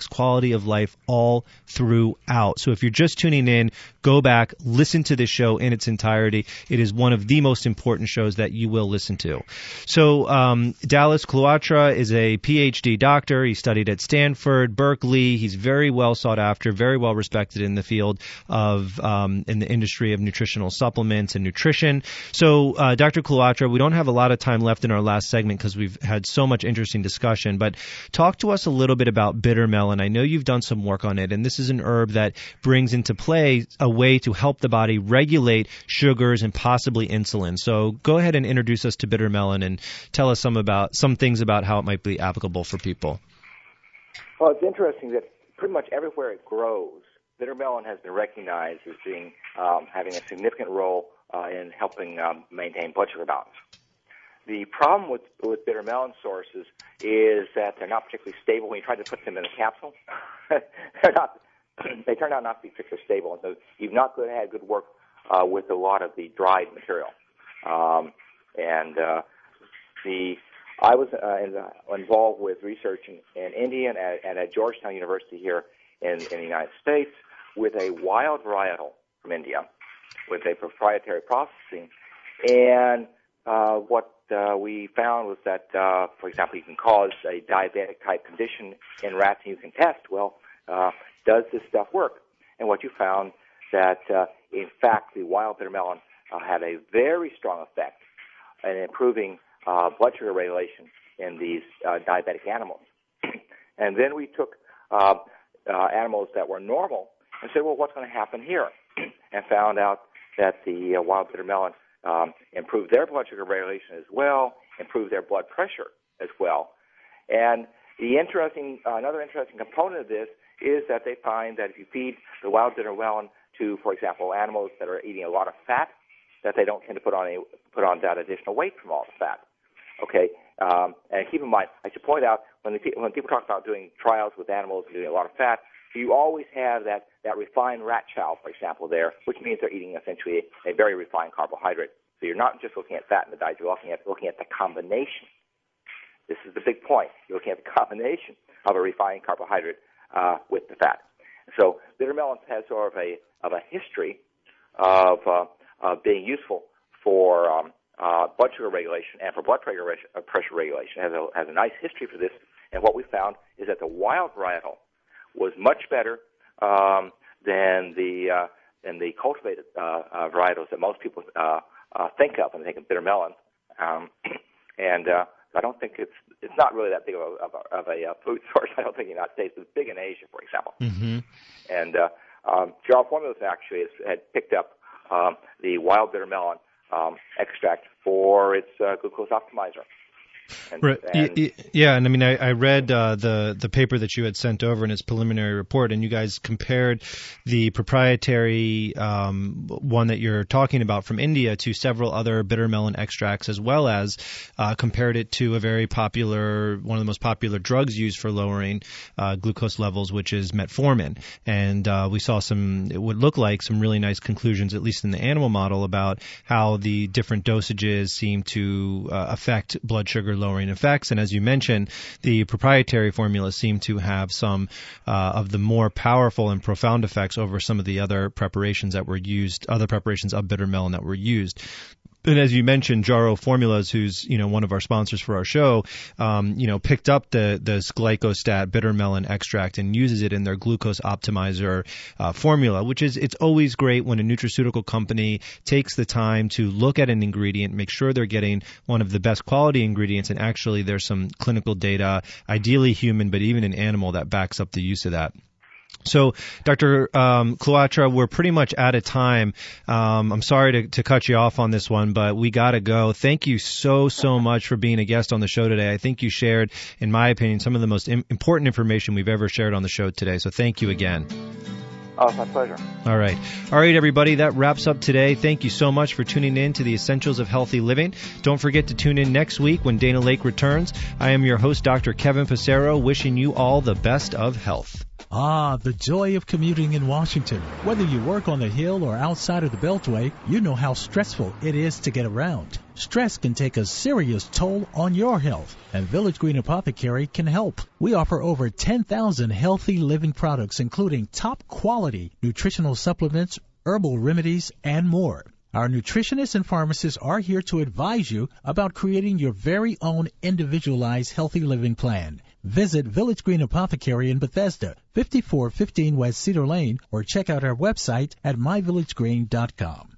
quality of life all throughout. So if you're just tuning in, go back, listen to this show in its entirety. It is one of the most important shows that you will listen to. So um, Dallas Cloatra is a P H D doctor. He studied at Stanford, Berkeley. He's very well sought after, very well respected in the field of, um, in the industry of nutritional supplements and nutrition. So uh, Doctor Cloatra, we don't have a lot of time left in our last segment because we've had so much interesting discussion, but talk to us a little bit about bitter melon. I know you've done some work on it, and this is an herb that brings into play a way to help the body regulate sugars and possibly insulin. So go ahead and introduce us to bitter melon and tell us some about some things about how it might be applicable for people. Well, it's interesting that pretty much everywhere it grows, bitter melon has been recognized as being um, having a significant role uh, in helping um, maintain blood sugar balance. The problem with, with bitter melon sources is that they're not particularly stable. When you try to put them in a capsule, they're not. They turn out not to be particularly stable. And so you've not good, had good work uh, with a lot of the dried material. Um, and uh, the I was uh, involved with research in, in India and at, and at Georgetown University here in, in the United States with a wild varietal from India with a proprietary processing. And uh, what uh, we found was that, uh, for example, you can cause a diabetic-type condition in rats, and you can test, well, uh, does this stuff work? And what you found that, uh, in fact, the wild bitter melon uh, had a very strong effect in improving uh, blood sugar regulation in these uh, diabetic animals. And then we took uh, uh, animals that were normal and said, well, what's going to happen here? And found out that the uh, wild bitter melon um, improved their blood sugar regulation as well, improved their blood pressure as well. And the interesting, uh, another interesting component of this is that they find that if you feed the wild bitter melon to, for example, animals that are eating a lot of fat, that they don't tend to put on a, put on that additional weight from all the fat. Okay, um, and keep in mind, I should point out when the, when people talk about doing trials with animals and doing a lot of fat, you always have that, that refined rat chow, for example, there, which means they're eating essentially a, a very refined carbohydrate. So you're not just looking at fat in the diet; you're looking at looking at the combination. This is the big point. You're looking at the combination of a refined carbohydrate uh, with the fat. So bitter melon has sort of a of a history of uh, of being useful for um, uh, blood sugar regulation and for blood pressure uh, pressure regulation. It has a has a nice history for this. And what we found is that the wild varietal was much better um, than the uh, than the cultivated uh, uh, varietals that most people uh, uh, think of when they think of bitter melon. Um, and uh, I don't think it's it's not really that big of a, of a, of a uh, food source. I don't think in the United States. It's big in Asia, for example. Mm-hmm. And uh, um, General Formulas actually has, had picked up um, the wild bitter melon um, extract for its uh, glucose optimizer. And, right. and yeah, and I mean, I, I read uh, the the paper that you had sent over in its preliminary report, and you guys compared the proprietary um, one that you're talking about from India to several other bitter melon extracts, as well as uh, compared it to a very popular, one of the most popular drugs used for lowering uh, glucose levels, which is metformin. And uh, we saw some, it would look like some really nice conclusions, at least in the animal model, about how the different dosages seem to uh, affect blood sugar lowering effects. And as you mentioned, the proprietary formulas seem to have some uh, of the more powerful and profound effects over some of the other preparations that were used, other preparations of bitter melon that were used. And as you mentioned, Jarrow Formulas, who's, you know, one of our sponsors for our show, um, you know, picked up the, this glycostat bitter melon extract and uses it in their glucose optimizer uh, formula, which is, it's always great when a nutraceutical company takes the time to look at an ingredient, make sure they're getting one of the best quality ingredients, and actually there's some clinical data, ideally human, but even an animal, that backs up the use of that. So, Doctor Um, Cloatra, we're pretty much out of time. Um, I'm sorry to, to cut you off on this one, but we got to go. Thank you so, so much for being a guest on the show today. I think you shared, in my opinion, some of the most im- important information we've ever shared on the show today. So thank you again. Oh, it's my pleasure. All right. All right, everybody. That wraps up today. Thank you so much for tuning in to the Essentials of Healthy Living. Don't forget to tune in next week when Dana Lake returns. I am your host, Doctor Kevin Passero, wishing you all the best of health. Ah, the joy of commuting in Washington. Whether you work on the Hill or outside of the Beltway, you know how stressful it is to get around. Stress can take a serious toll on your health, and Village Green Apothecary can help. We offer over ten thousand healthy living products, including top-quality nutritional supplements, herbal remedies, and more. Our nutritionists and pharmacists are here to advise you about creating your very own individualized healthy living plan. Visit Village Green Apothecary in Bethesda, fifty-four fifteen West Cedar Lane, or check out our website at my village green dot com.